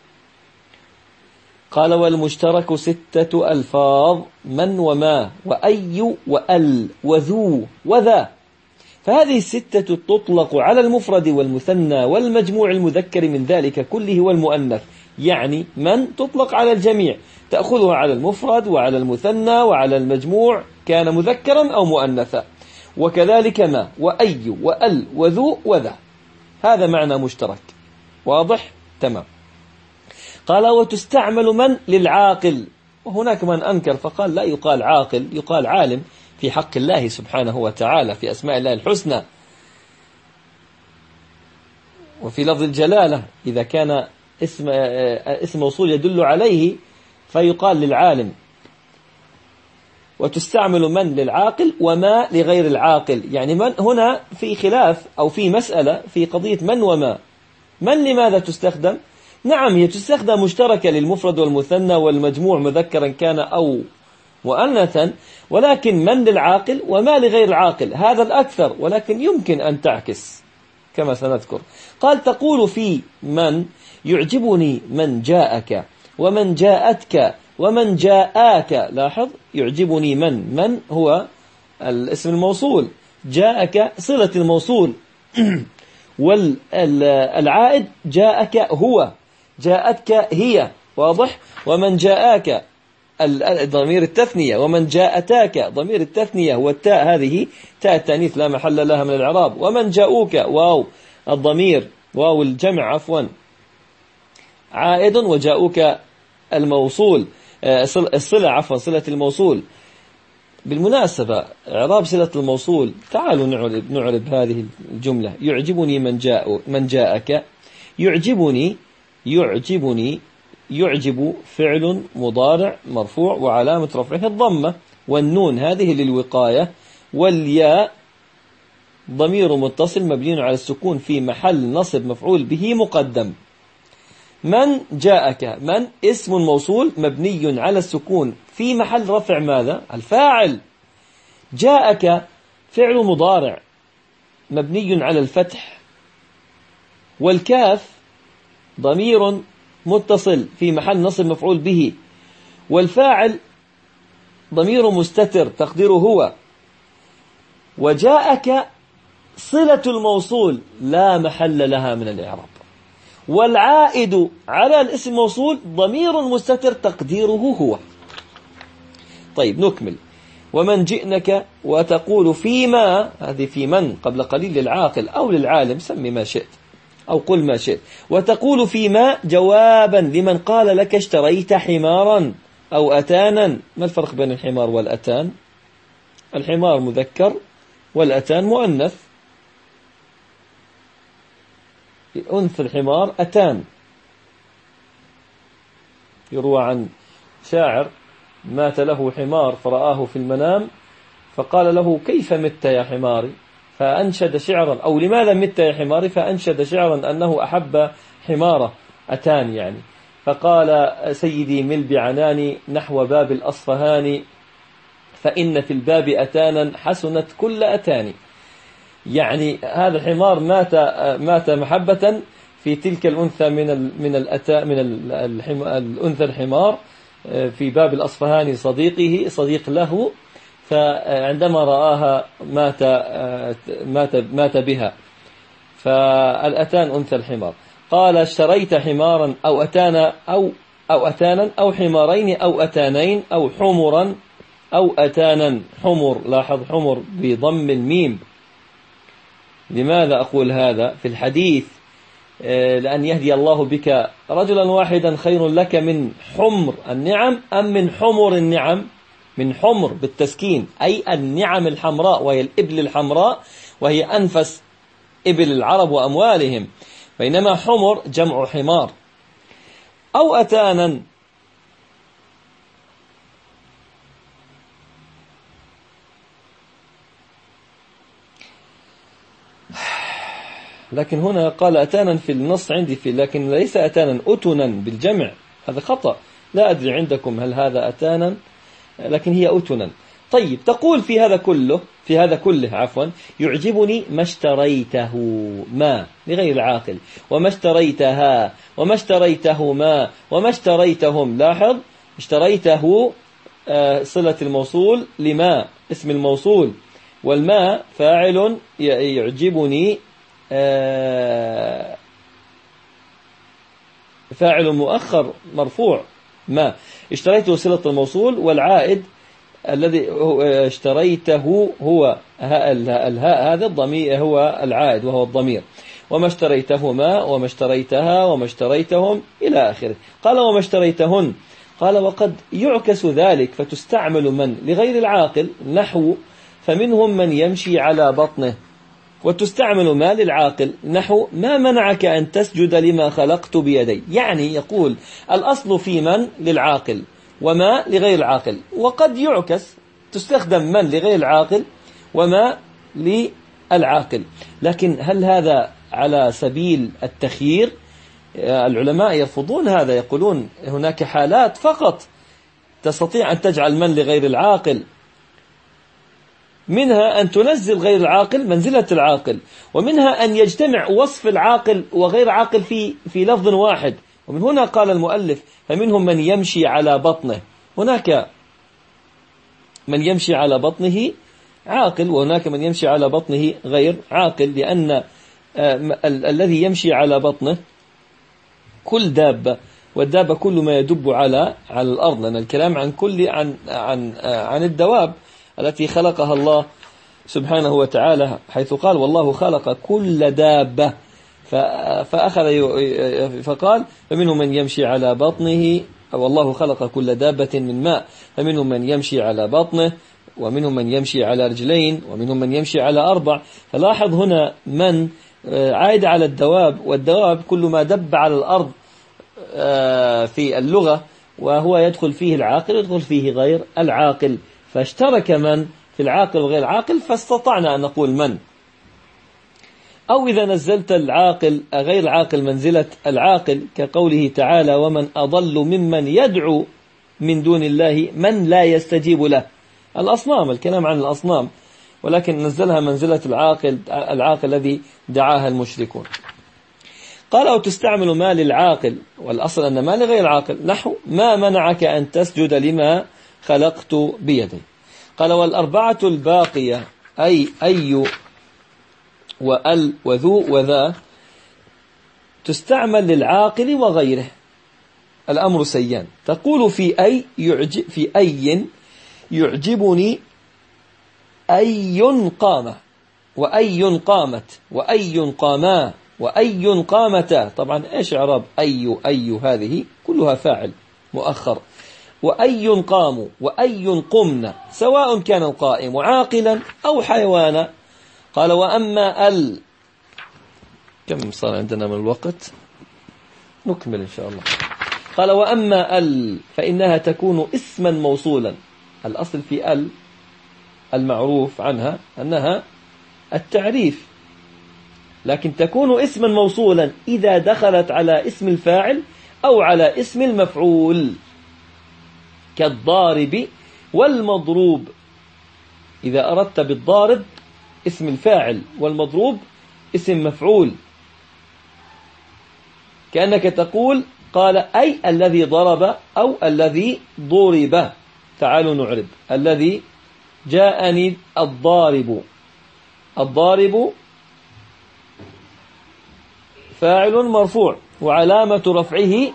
قال والمشترك 6 ألفاظ: من وما وأي وأل وذو وذا. فهذه 6 تطلق على المفرد والمثنى والمجموع المذكر من ذلك كله والمؤنث. يعني من تطلق على الجميع، تأخذها على المفرد وعلى المثنى وعلى المجموع كان مذكرا أو مؤنثا. وكذلك ما وأي وأل وذو وذا، هذا معنى مشترك. واضح؟ تمام. قال وتستعمل من للعاقل، وهناك من أنكر فقال لا يقال عاقل، يقال عالم في حق الله سبحانه وتعالى في أسماء الله الحسنى. وفي لفظ الجلالة إذا كان اسم موصول يدل عليه فيقال للعالم. وتستعمل من للعاقل وما لغير العاقل، يعني من هنا في خلاف أو في مسألة في قضية من وما. من لماذا تستخدم؟ نعم هي تستخدم مشتركة للمفرد والمثنى والمجموع مذكرا كان أو مؤنثا، ولكن من للعاقل وما لغير العاقل هذا الأكثر، ولكن يمكن أن تعكس كما سنذكر. قال تقول في من يعجبني من جاءك ومن جاءتك ومن جاءك. لاحظ يعجبني من هو الاسم الموصول، جاءك صلة الموصول، والعائد جاءك هو، جاءتك هي. واضح؟ ومن جاءك ضمير التثنية، ومن جاءتاك ضمير التثنية، والتاء هذه تاء التأنيث لا محل لها من الإعراب. ومن جاءوك واو الضمير، واو الجمع عفوا، عائد، وجاءوك الموصول الصلة عفوا صلة الموصول. بالمناسبة إعراب صلة الموصول، تعالوا نعرب هذه الجملة. يعجبني من جاءك، يعجبني يعجب فعل مضارع مرفوع وعلامة رفعه الضمة، والنون هذه للوقاية، والياء ضمير متصل مبني على السكون في محل نصب مفعول به مقدم. من جاءك، من اسم موصول مبني على السكون في محل رفع ماذا؟ الفاعل. جاءك فعل مضارع مبني على الفتح، والكاف ضمير متصل في محل نصب مفعول به، والفاعل ضمير مستتر تقديره هو. وجاءك صلة الموصول لا محل لها من الإعراب، والعائد على الاسم موصول ضمير مستتر تقديره هو. طيب نكمل. ومن جئنك وتقول فيما، هذه في من قبل قليل للعاقل أو للعالم، سمي ما شئت أو قل ما شئت. وتقول فيما جوابا لمن قال لك اشتريت حمارا أو أتانا. ما الفرق بين الحمار والأتان؟ الحمار مذكر والأتان مؤنث. أنثى الحمار أتان. يروى عن شاعر مات له حمار فرآه في المنام فقال له كيف مت يا حماري؟ فأنشد شعرا، أو لماذا مت يا حماري؟ فأنشد شعرا أنه أحب حمارة أتان يعني. فقال سيدي مل بعاناني نحو باب الأصفهاني، فإن في الباب أتانا حسنت كل أتاني. يعني هذا الحمار مات محبة في تلك الأنثى من الأنثى الحمار في باب الأصفهاني صديق له، فعندما رآها مات بها. فالأتان أنثى الحمار. قال اشتريت حمارا أو أتانا أو أتانا أو حمارين أو أتانين أو حمرا أو أتانا. حمر، لاحظ حمر بضم الميم. لماذا أقول هذا؟ في الحديث لأن يهدي الله بك رجلا واحدا خير لك من حمر النعم أم من حمر النعم؟ من حمر بالتسكين، أي النعم الحمراء، وهي الإبل الحمراء، وهي أنفس إبل العرب وأموالهم، بينما حمر جمع حمار. أو أتانا، لكن هنا قال أتانا في النص عندي لكن ليس أتانا، أتنا بالجمع، هذا خطأ. لا أدري عندكم هل هذا أتانا، لكن هي أتنا. طيب، تقول في هذا كله يعجبني ما اشتريته، ما لغير العاقل، وما اشتريتها، وما اشتريتهما، وما اشتريتهم. لاحظ، اشتريته صلة الموصول لما اسم الموصول، والما فاعل يعجبني فاعل مؤخر مرفوع. ما اشتريته صلة الموصول، والعائد الذي اشتريته هو الهاء، هذا الضمير هو العائد وهو الضمير. وما اشتريتهما، وما اشتريتها، وما اشتريتهم إلى آخره. قال وما اشتريتهن، قال وقد يعكس ذلك فتستعمل من لغير العاقل، نحو فمنهم من يمشي على بطنه، وتستعمل ما للعاقل، نحو ما منعك أن تسجد لما خلقت بيدي. يعني يقول الأصل في من للعاقل وما لغير العاقل، وقد يعكس تستخدم من لغير العاقل وما للعاقل. لكن هل هذا على سبيل التخيير؟ العلماء يرفضون هذا، يقولون هناك حالات فقط تستطيع أن تجعل من لغير العاقل، منها أن تنزل غير العاقل منزلة العاقل، ومنها أن يجتمع وصف العاقل وغير عاقل في لفظ واحد. ومن هنا قال المؤلف فمنهم من يمشي على بطنه، هناك من يمشي على بطنه عاقل، وهناك من يمشي على بطنه غير عاقل، لأن الذي يمشي على بطنه كل دابة، والدابة كل ما يدب على الأرض، لأن الكلام عن الدواب التي خلقها الله سبحانه وتعالى، حيث قال والله خلق كل دابة، فقال فمنهم من يمشي على بطنه، والله خلق كل دابة من ماء، فمنهم من يمشي على بطنه، ومنهم من يمشي على رجلين، ومنهم من يمشي على 4. فلاحظ هنا من عائد على الدواب، والدواب كل ما دب على الأرض في اللغة، وهو يدخل فيه العاقل يدخل فيه غير العاقل، فاشترك من في العاقل وغير العاقل، فاستطعنا أن نقول من. أو إذا نزلت العاقل غير العاقل منزلة العاقل، كقوله تعالى ومن أضل ممن يدعو من دون الله من لا يستجيب له، الأصنام، الكلام عن الأصنام، ولكن نزلها منزلة العاقل الذي دعاها المشركون. قال أو تستعمل ما للعاقل، والأصل أن ما لغير العاقل، نحو ما منعك أن تسجد لما خلقت بيدي. قال والأربعة الباقية أي وأل وذو وذا تستعمل للعاقل وغيره. الأمر سيان، تقول في أي يعجبني أي قامة، وأي قامت، وأي قاما، وأي قامتا. طبعا إيش إعراب أي هذه كلها فاعل مؤخر. وأي قاموا، وأي قمنا، سواء كان القائم عاقلا أو حيوانا. قال وأما كم صار عندنا من الوقت؟ نكمل إن شاء الله. قال وأما فإنها تكون اسما موصولا. الأصل في المعروف عنها أنها التعريف، لكن تكون اسما موصولا إذا دخلت على اسم الفاعل أو على اسم المفعول، كالضارب والمضروب. إذا أردت بالضارب اسم الفاعل والمضروب اسم مفعول، كأنك تقول قال أي الذي ضرب أو الذي ضرب. تعالوا نعرب. الذي جاءني الضارب فاعل مرفوع، وعلامة رفعه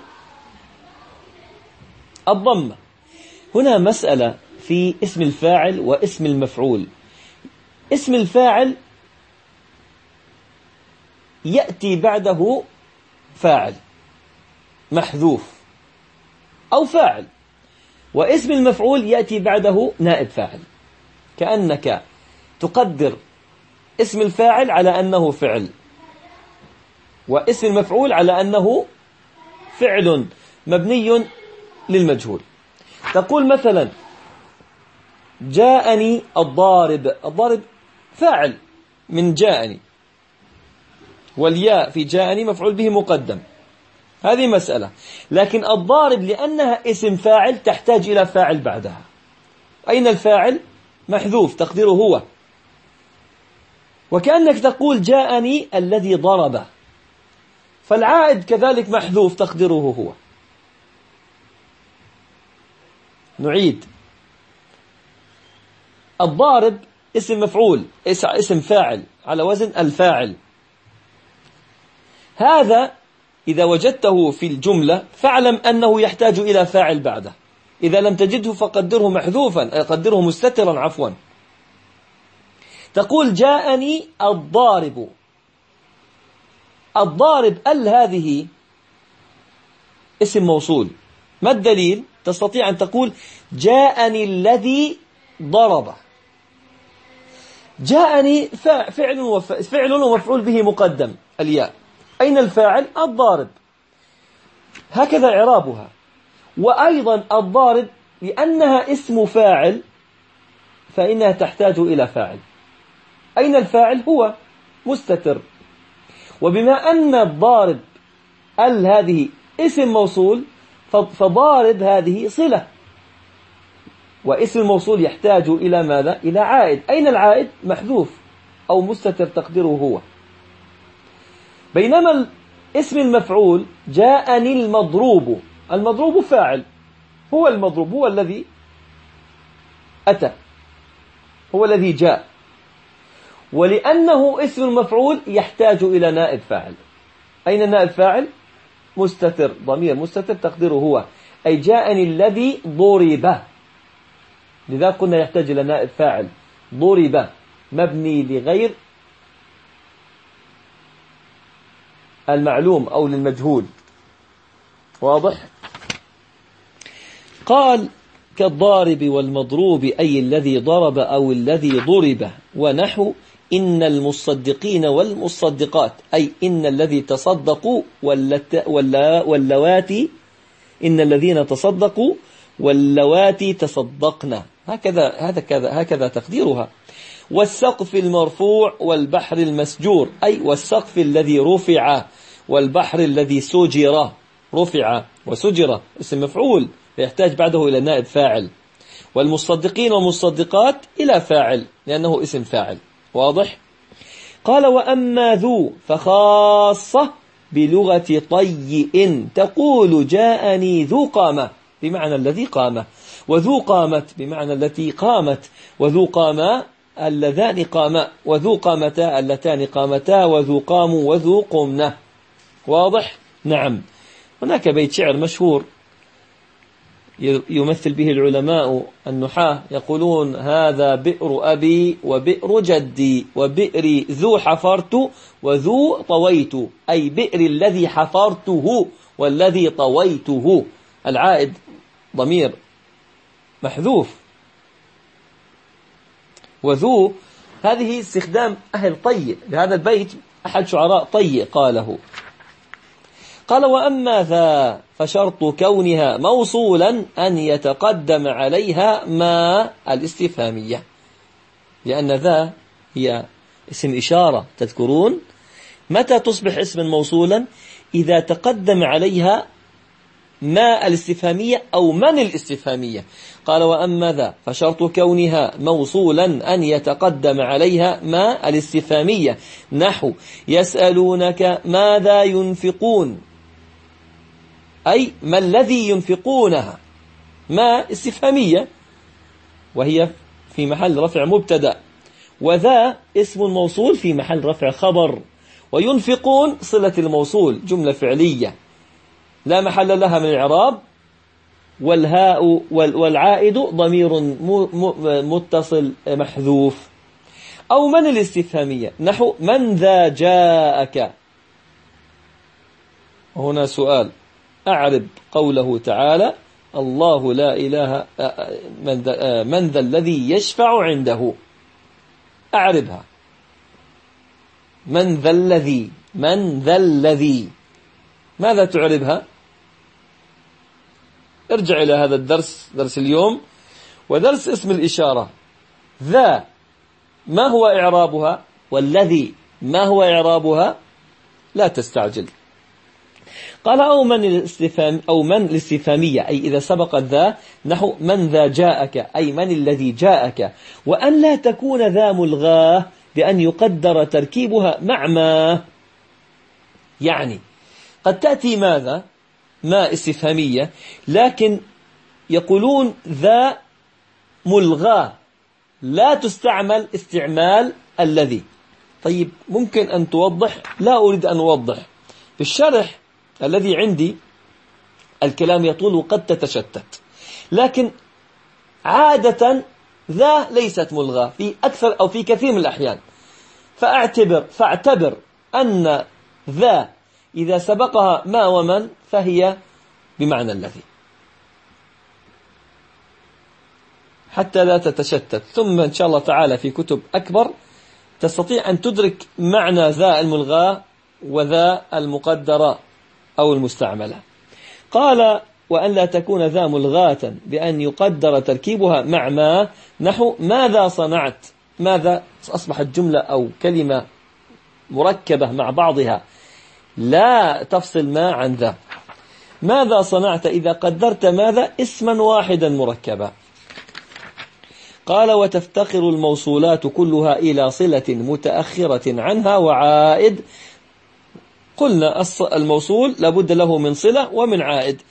الضمة. هنا مسألة في اسم الفاعل واسم المفعول. اسم الفاعل يأتي بعده فاعل محذوف أو فاعل، واسم المفعول يأتي بعده نائب فاعل، كأنك تقدر اسم الفاعل على أنه فعل، واسم المفعول على أنه فعل مبني للمجهول. تقول مثلا جاءني الضارب، الضارب فاعل من جاءني، والياء في جاءني مفعول به مقدم، هذه مسألة. لكن الضارب لأنها اسم فاعل تحتاج إلى فاعل بعدها. أين الفاعل؟ محذوف تقديره هو، وكأنك تقول جاءني الذي ضرب، فالعائد كذلك محذوف تقديره هو. نعيد، الضارب اسم مفعول، اسم فاعل على وزن الفاعل، هذا إذا وجدته في الجملة فاعلم أنه يحتاج إلى فاعل بعده، إذا لم تجده فقدره محذوفا، قدره مستترا عفوا. تقول جاءني الضارب، الضارب هذه اسم موصول، ما الدليل؟ تستطيع أن تقول جاءني الذي ضرب. جاءني فعل ومفعول به مقدم الياء، أين الفاعل؟ الضارب، هكذا إعرابها. وأيضا الضارب لأنها اسم فاعل فإنها تحتاج إلى فاعل، أين الفاعل؟ هو مستتر. وبما أن الضارب هذه اسم موصول فضارب هذه صلة، واسم الموصول يحتاج إلى ماذا؟ إلى عائد، أين العائد؟ محذوف أو مستتر تقديره هو. بينما اسم المفعول جاءني المضروب، المضروب فاعل، هو المضروب، هو الذي أتى، هو الذي جاء، ولأنه اسم المفعول يحتاج إلى نائب فاعل، أين النائب فاعل؟ مستتر، ضمير مستتر تقديره هو، أي جاءني الذي ضرب، لذا قلنا يحتاج إلى نائب فاعل، ضرب مبني لغير المعلوم أو للمجهول. واضح؟ قال كالضارب والمضروب، أي الذي ضرب أو الذي ضرب. ونحو إن المصدقين والمصدقات، أي إن الذي تصدقوا واللواتي، إن الذين تصدقوا واللواتي تصدقنا، هكذا تقديرها. والسقف المرفوع والبحر المسجور، أي والسقف الذي رفع والبحر الذي سجر، رفع وسجر اسم مفعول يحتاج بعده إلى نائب فاعل. والمصدقين والمصدقات إلى فاعل لأنه اسم فاعل. واضح؟ قال وأما ذو فخاصة بلغة طيء، تقول جاءني ذو قامة بمعنى الذي قام، وذو قامت بمعنى التي قامت، وذو قاما اللذان قاما، وذو قامتا اللتان قامتا، وذو قاموا وذو قمنا. واضح؟ نعم. هناك بيت شعر مشهور يمثل به العلماء النحاة، يقولون هذا بئر أبي وبئر جدي وبئري ذو حفرت وذو طويت، أي بئر الذي حفرته والذي طويته، العائد ضمير محذوف. وذو هذه استخدام أهل طي لهذا البيت، أحد شعراء طي قاله. قال وأما ذا فشرط كونها موصولا أن يتقدم عليها ما الاستفهامية، لأن ذا هي اسم إشارة، تذكرون متى تصبح اسما موصولا؟ إذا تقدم عليها ما الاستفهامية أو من الاستفهامية. قال وأما ذا فشرط كونها موصولا أن يتقدم عليها ما الاستفهامية، نحو يسألونك ماذا ينفقون، أي ما الذي ينفقونها، ما استفهامية وهي في محل رفع مبتدأ، وذا اسم موصول في محل رفع خبر، وينفقون صلة الموصول جملة فعلية لا محل لها من الإعراب، والهاء والعائد ضمير متصل محذوف. أو من الاستفهامية، نحو من ذا جاءك، هنا سؤال: أعرب قوله تعالى: الله لا إله من ذا الذي يشفع عنده. أعربها. من ذا الذي ماذا تعربها؟ ارجع إلى هذا الدرس، درس اليوم ودرس اسم الإشارة. ذا ما هو إعرابها؟ والذي ما هو إعرابها؟ لا تستعجل. قال: أو من الاستفهامية، أي إذا سبقت ذا، نحو من ذا جاءك، أي من الذي جاءك. وأن لا تكون ذا ملغاة بأن يقدر تركيبها مع ما، يعني قد تأتي ماذا؟ ما استفهامية، لكن يقولون ذا ملغاة لا تستعمل استعمال الذي. طيب ممكن أن توضح؟ لا أريد أن أوضح. في الشرح الذي عندي الكلام يطول وقد تتشتت، لكن عادة ذا ليست ملغاة في أكثر أو في كثير من الأحيان. فاعتبر أن ذا إذا سبقها ما ومن فهي بمعنى الذي، حتى لا تتشتت. ثم إن شاء الله تعالى في كتب أكبر تستطيع أن تدرك معنى ذا الملغاة وذا المقدرة أو المستعملة. قال: وأن لا تكون ذا ملغاة بأن يقدر تركيبها مع ما، نحو ماذا صنعت. ماذا أصبحت جملة أو كلمة مركبة مع بعضها لا تفصل ما عن ذا. ماذا صنعت إذا قدرت ماذا اسما واحدا مركبا. قال: وتفتقر الموصولات كلها إلى صلة متأخرة عنها وعائد. قلنا الموصول لابد له من صلة ومن عائد.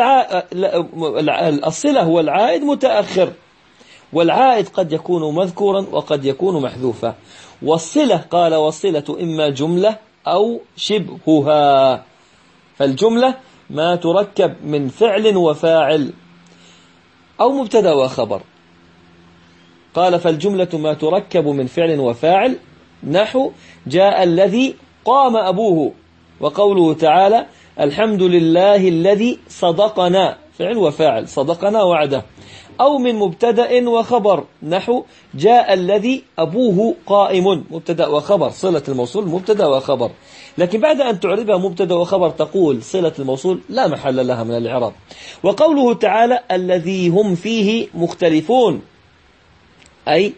الصلة هو العائد متأخر، والعائد قد يكون مذكورا وقد يكون محذوفا. والصلة قال: والصلة إما جملة أو شبهها. فالجملة ما تركب من فعل وفاعل أو مبتدا وخبر. قال: فالجملة ما تركب من فعل وفاعل، نحو جاء الذي قام أبوه. وقوله تعالى: الحمد لله الذي صدقنا، فعل وفاعل، صدقنا وعده. أو من مبتدا وخبر، نحو جاء الذي أبوه قائم، مبتدا وخبر، صلة الموصول مبتدا وخبر. لكن بعد أن تعربها مبتدا وخبر تقول صلة الموصول لا محل لها من الإعراب. وقوله تعالى: الذي هم فيه مختلفون، أي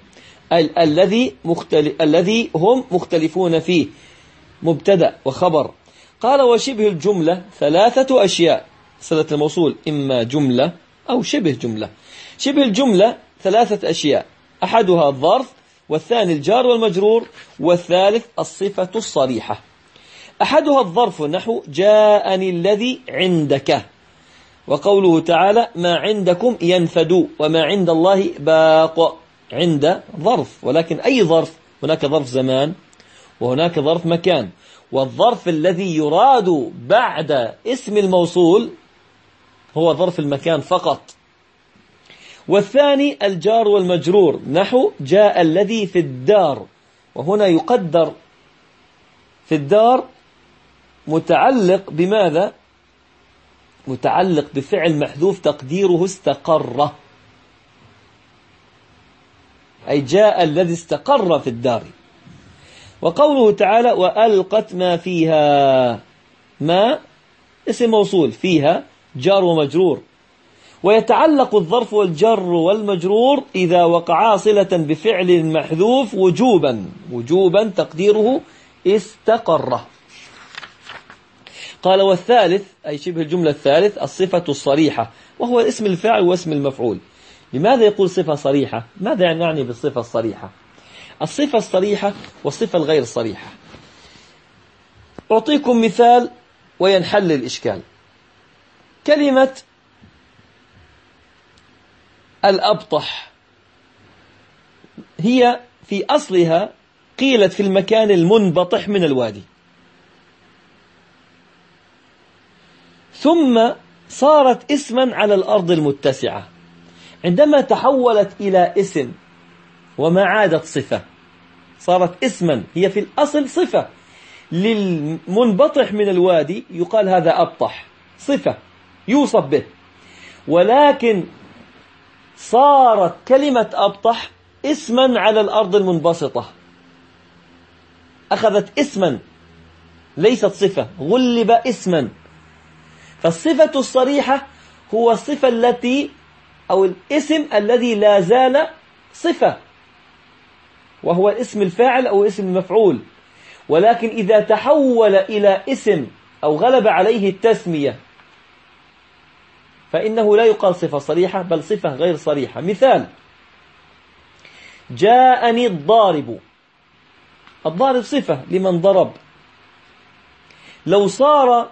الذي هم مختلفون فيه، مبتدا وخبر. قال: وشبه الجملة 3 أشياء. صلة الموصول إما جملة أو شبه جملة. شبه الجملة 3 أشياء: أحدها الظرف، والثاني الجار والمجرور، والثالث الصفة الصريحة. أحدها الظرف، نحو جاءني الذي عندك. وقوله تعالى: ما عندكم ينفد وما عند الله باق. عند ظرف، ولكن أي ظرف؟ هناك ظرف زمان وهناك ظرف مكان، والظرف الذي يراد بعد اسم الموصول هو ظرف المكان فقط. والثاني الجار والمجرور، نحو جاء الذي في الدار. وهنا يقدر في الدار متعلق بماذا؟ متعلق بفعل محذوف تقديره استقر، أي جاء الذي استقر في الدار. وقوله تعالى: وألقت ما فيها. ما اسم موصول، فيها جار ومجرور. ويتعلق الظرف والجر والمجرور إذا وقعا صلة بفعل محذوف وجوبا تقديره استقر. قال: والثالث، أي شبه الجملة الثالث، الصفة الصريحة، وهو اسم الفاعل واسم المفعول. لماذا يقول صفة صريحة؟ ماذا يعني بالصفة الصريحة؟ الصفة الصريحة والصفة الغير صريحة. أعطيكم مثال وينحل الإشكال. كلمة الأبطح هي في أصلها قيلت في المكان المنبطح من الوادي، ثم صارت اسما على الأرض المتسعة. عندما تحولت إلى اسم وما عادت صفة، صارت اسما، هي في الأصل صفة، للمنبطح من الوادي يقال هذا أبطح، صفة يوصف به. ولكن صارت كلمة أبطح اسما على الأرض المنبسطة، أخذت اسما ليست صفة، غلب اسما. فالصفة الصريحة هو الصفة التي أو الاسم الذي لا زال صفة، وهو اسم الفاعل أو اسم المفعول. ولكن إذا تحول إلى اسم أو غلب عليه التسمية فإنه لا يقال صفة صريحة بل صفة غير صريحة. مثال: جاءني الضارب. الضارب صفة لمن ضرب. لو صار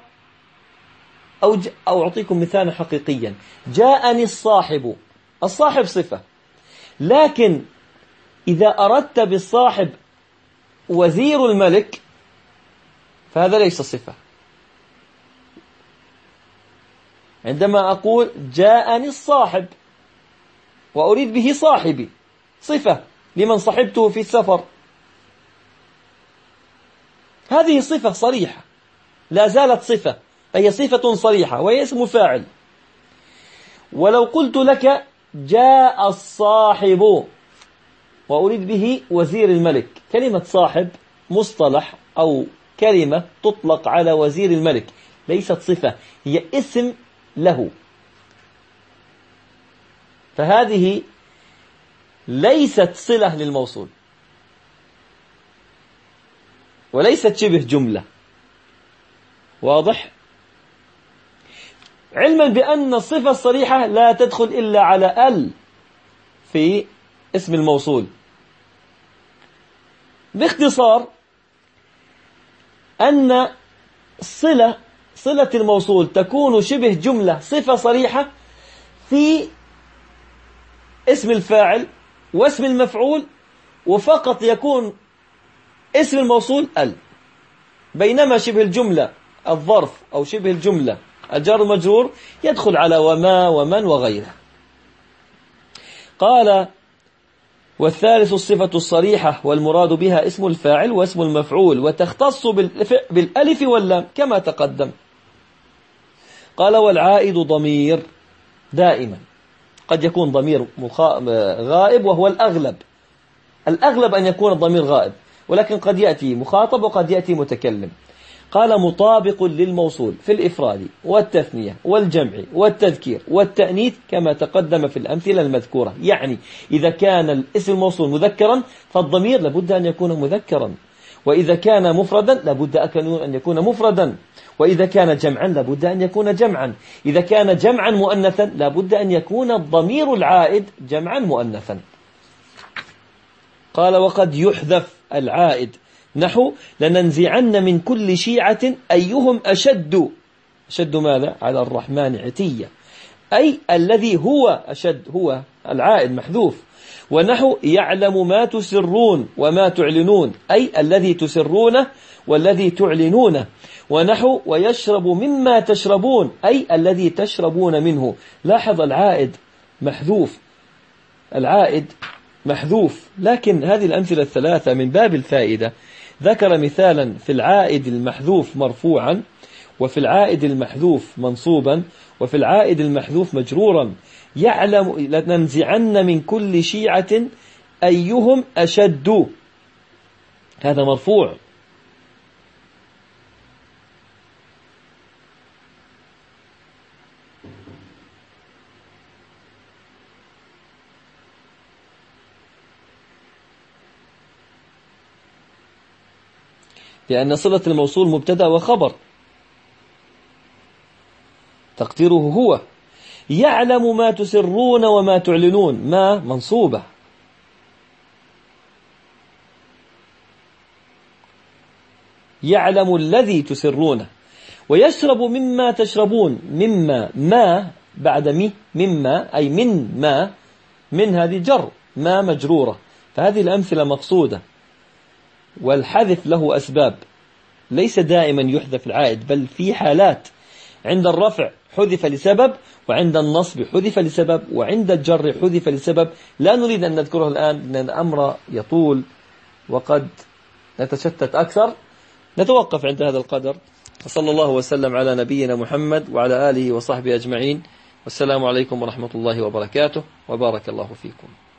أو أعطيكم مثالا حقيقيا: جاءني الصاحب. الصاحب صفة، لكن إذا أردت بالصاحب وزير الملك فهذا ليس صفة. عندما أقول جاءني الصاحب وأريد به صاحبي، صفة لمن صحبته في السفر، هذه صفة صريحة لا زالت صفة، أي صفة صريحة وهي اسم فاعل. ولو قلت لك جاء الصاحب وأريد به وزير الملك، كلمة صاحب مصطلح أو كلمة تطلق على وزير الملك، ليست صفة، هي اسم له. فهذه ليست صلة للموصول وليست شبه جملة. واضح؟ علما بأن الصفة الصريحة لا تدخل إلا على ال في اسم الموصول. باختصار أن صلة الموصول تكون شبه جملة صفة صريحة في اسم الفاعل واسم المفعول، وفقط يكون اسم الموصول ال. بينما شبه الجملة الظرف أو شبه الجملة الجار المجرور يدخل على وما ومن وغيره. قال: والثالث الصفة الصريحة والمراد بها اسم الفاعل واسم المفعول، وتختص بالألف واللام كما تقدم. قال: والعائد ضمير دائما، قد يكون ضمير غائب وهو الأغلب أن يكون الضمير غائب، ولكن قد يأتي مخاطب وقد يأتي متكلم. قال: مطابق للموصول في الإفراد والتثنية والجمع والتذكير والتأنيث كما تقدم في الأمثلة المذكورة. يعني إذا كان الاسم الموصول مذكرا فالضمير لابد أن يكون مذكرا، وإذا كان مفردا لابد أن يكون مفردا، وإذا كان جمعا لابد أن يكون جمعا، إذا كان جمعا مؤنثا لابد أن يكون الضمير العائد جمعا مؤنثا. قال: وقد يحذف العائد، نحو لننزعن من كل شيعة أيهم أشد ماذا؟ على الرحمن عتية، أي الذي هو أشد، هو العائد محذوف. ونحو يعلم ما تسرون وما تعلنون، أي الذي تسرونه والذي تعلنونه. ونحو ويشرب مما تشربون، أي الذي تشربون منه. لاحظ العائد محذوف. لكن هذه الأمثلة الثلاثة من باب الفائدة ذكر مثالا في العائد المحذوف مرفوعا، وفي العائد المحذوف منصوبا، وفي العائد المحذوف مجرورا. يعلم لننزعن من كل شيعة أيهم أشد، هذا مرفوع. لأن صلة الموصول مبتدأ وخبر، تقديره هو. يعلم ما تسرون وما تعلنون، ما منصوبة. يعلم الذي تسرونه. ويشرب مما تشربون، مما ما بعد مما أي من ما، من هذه جر، ما مجرورة. فهذه الأمثلة مقصودة. والحذف له أسباب، ليس دائما يحذف العائد، بل في حالات عند الرفع حذف لسبب، وعند النصب حذف لسبب، وعند الجر حذف لسبب. لا نريد أن نذكره الآن لأن الأمر يطول وقد نتشتت أكثر، نتوقف عند هذا القدر، وصلى الله وسلم على نبينا محمد وعلى آله وصحبه أجمعين، والسلام عليكم ورحمة الله وبركاته، وبارك الله فيكم.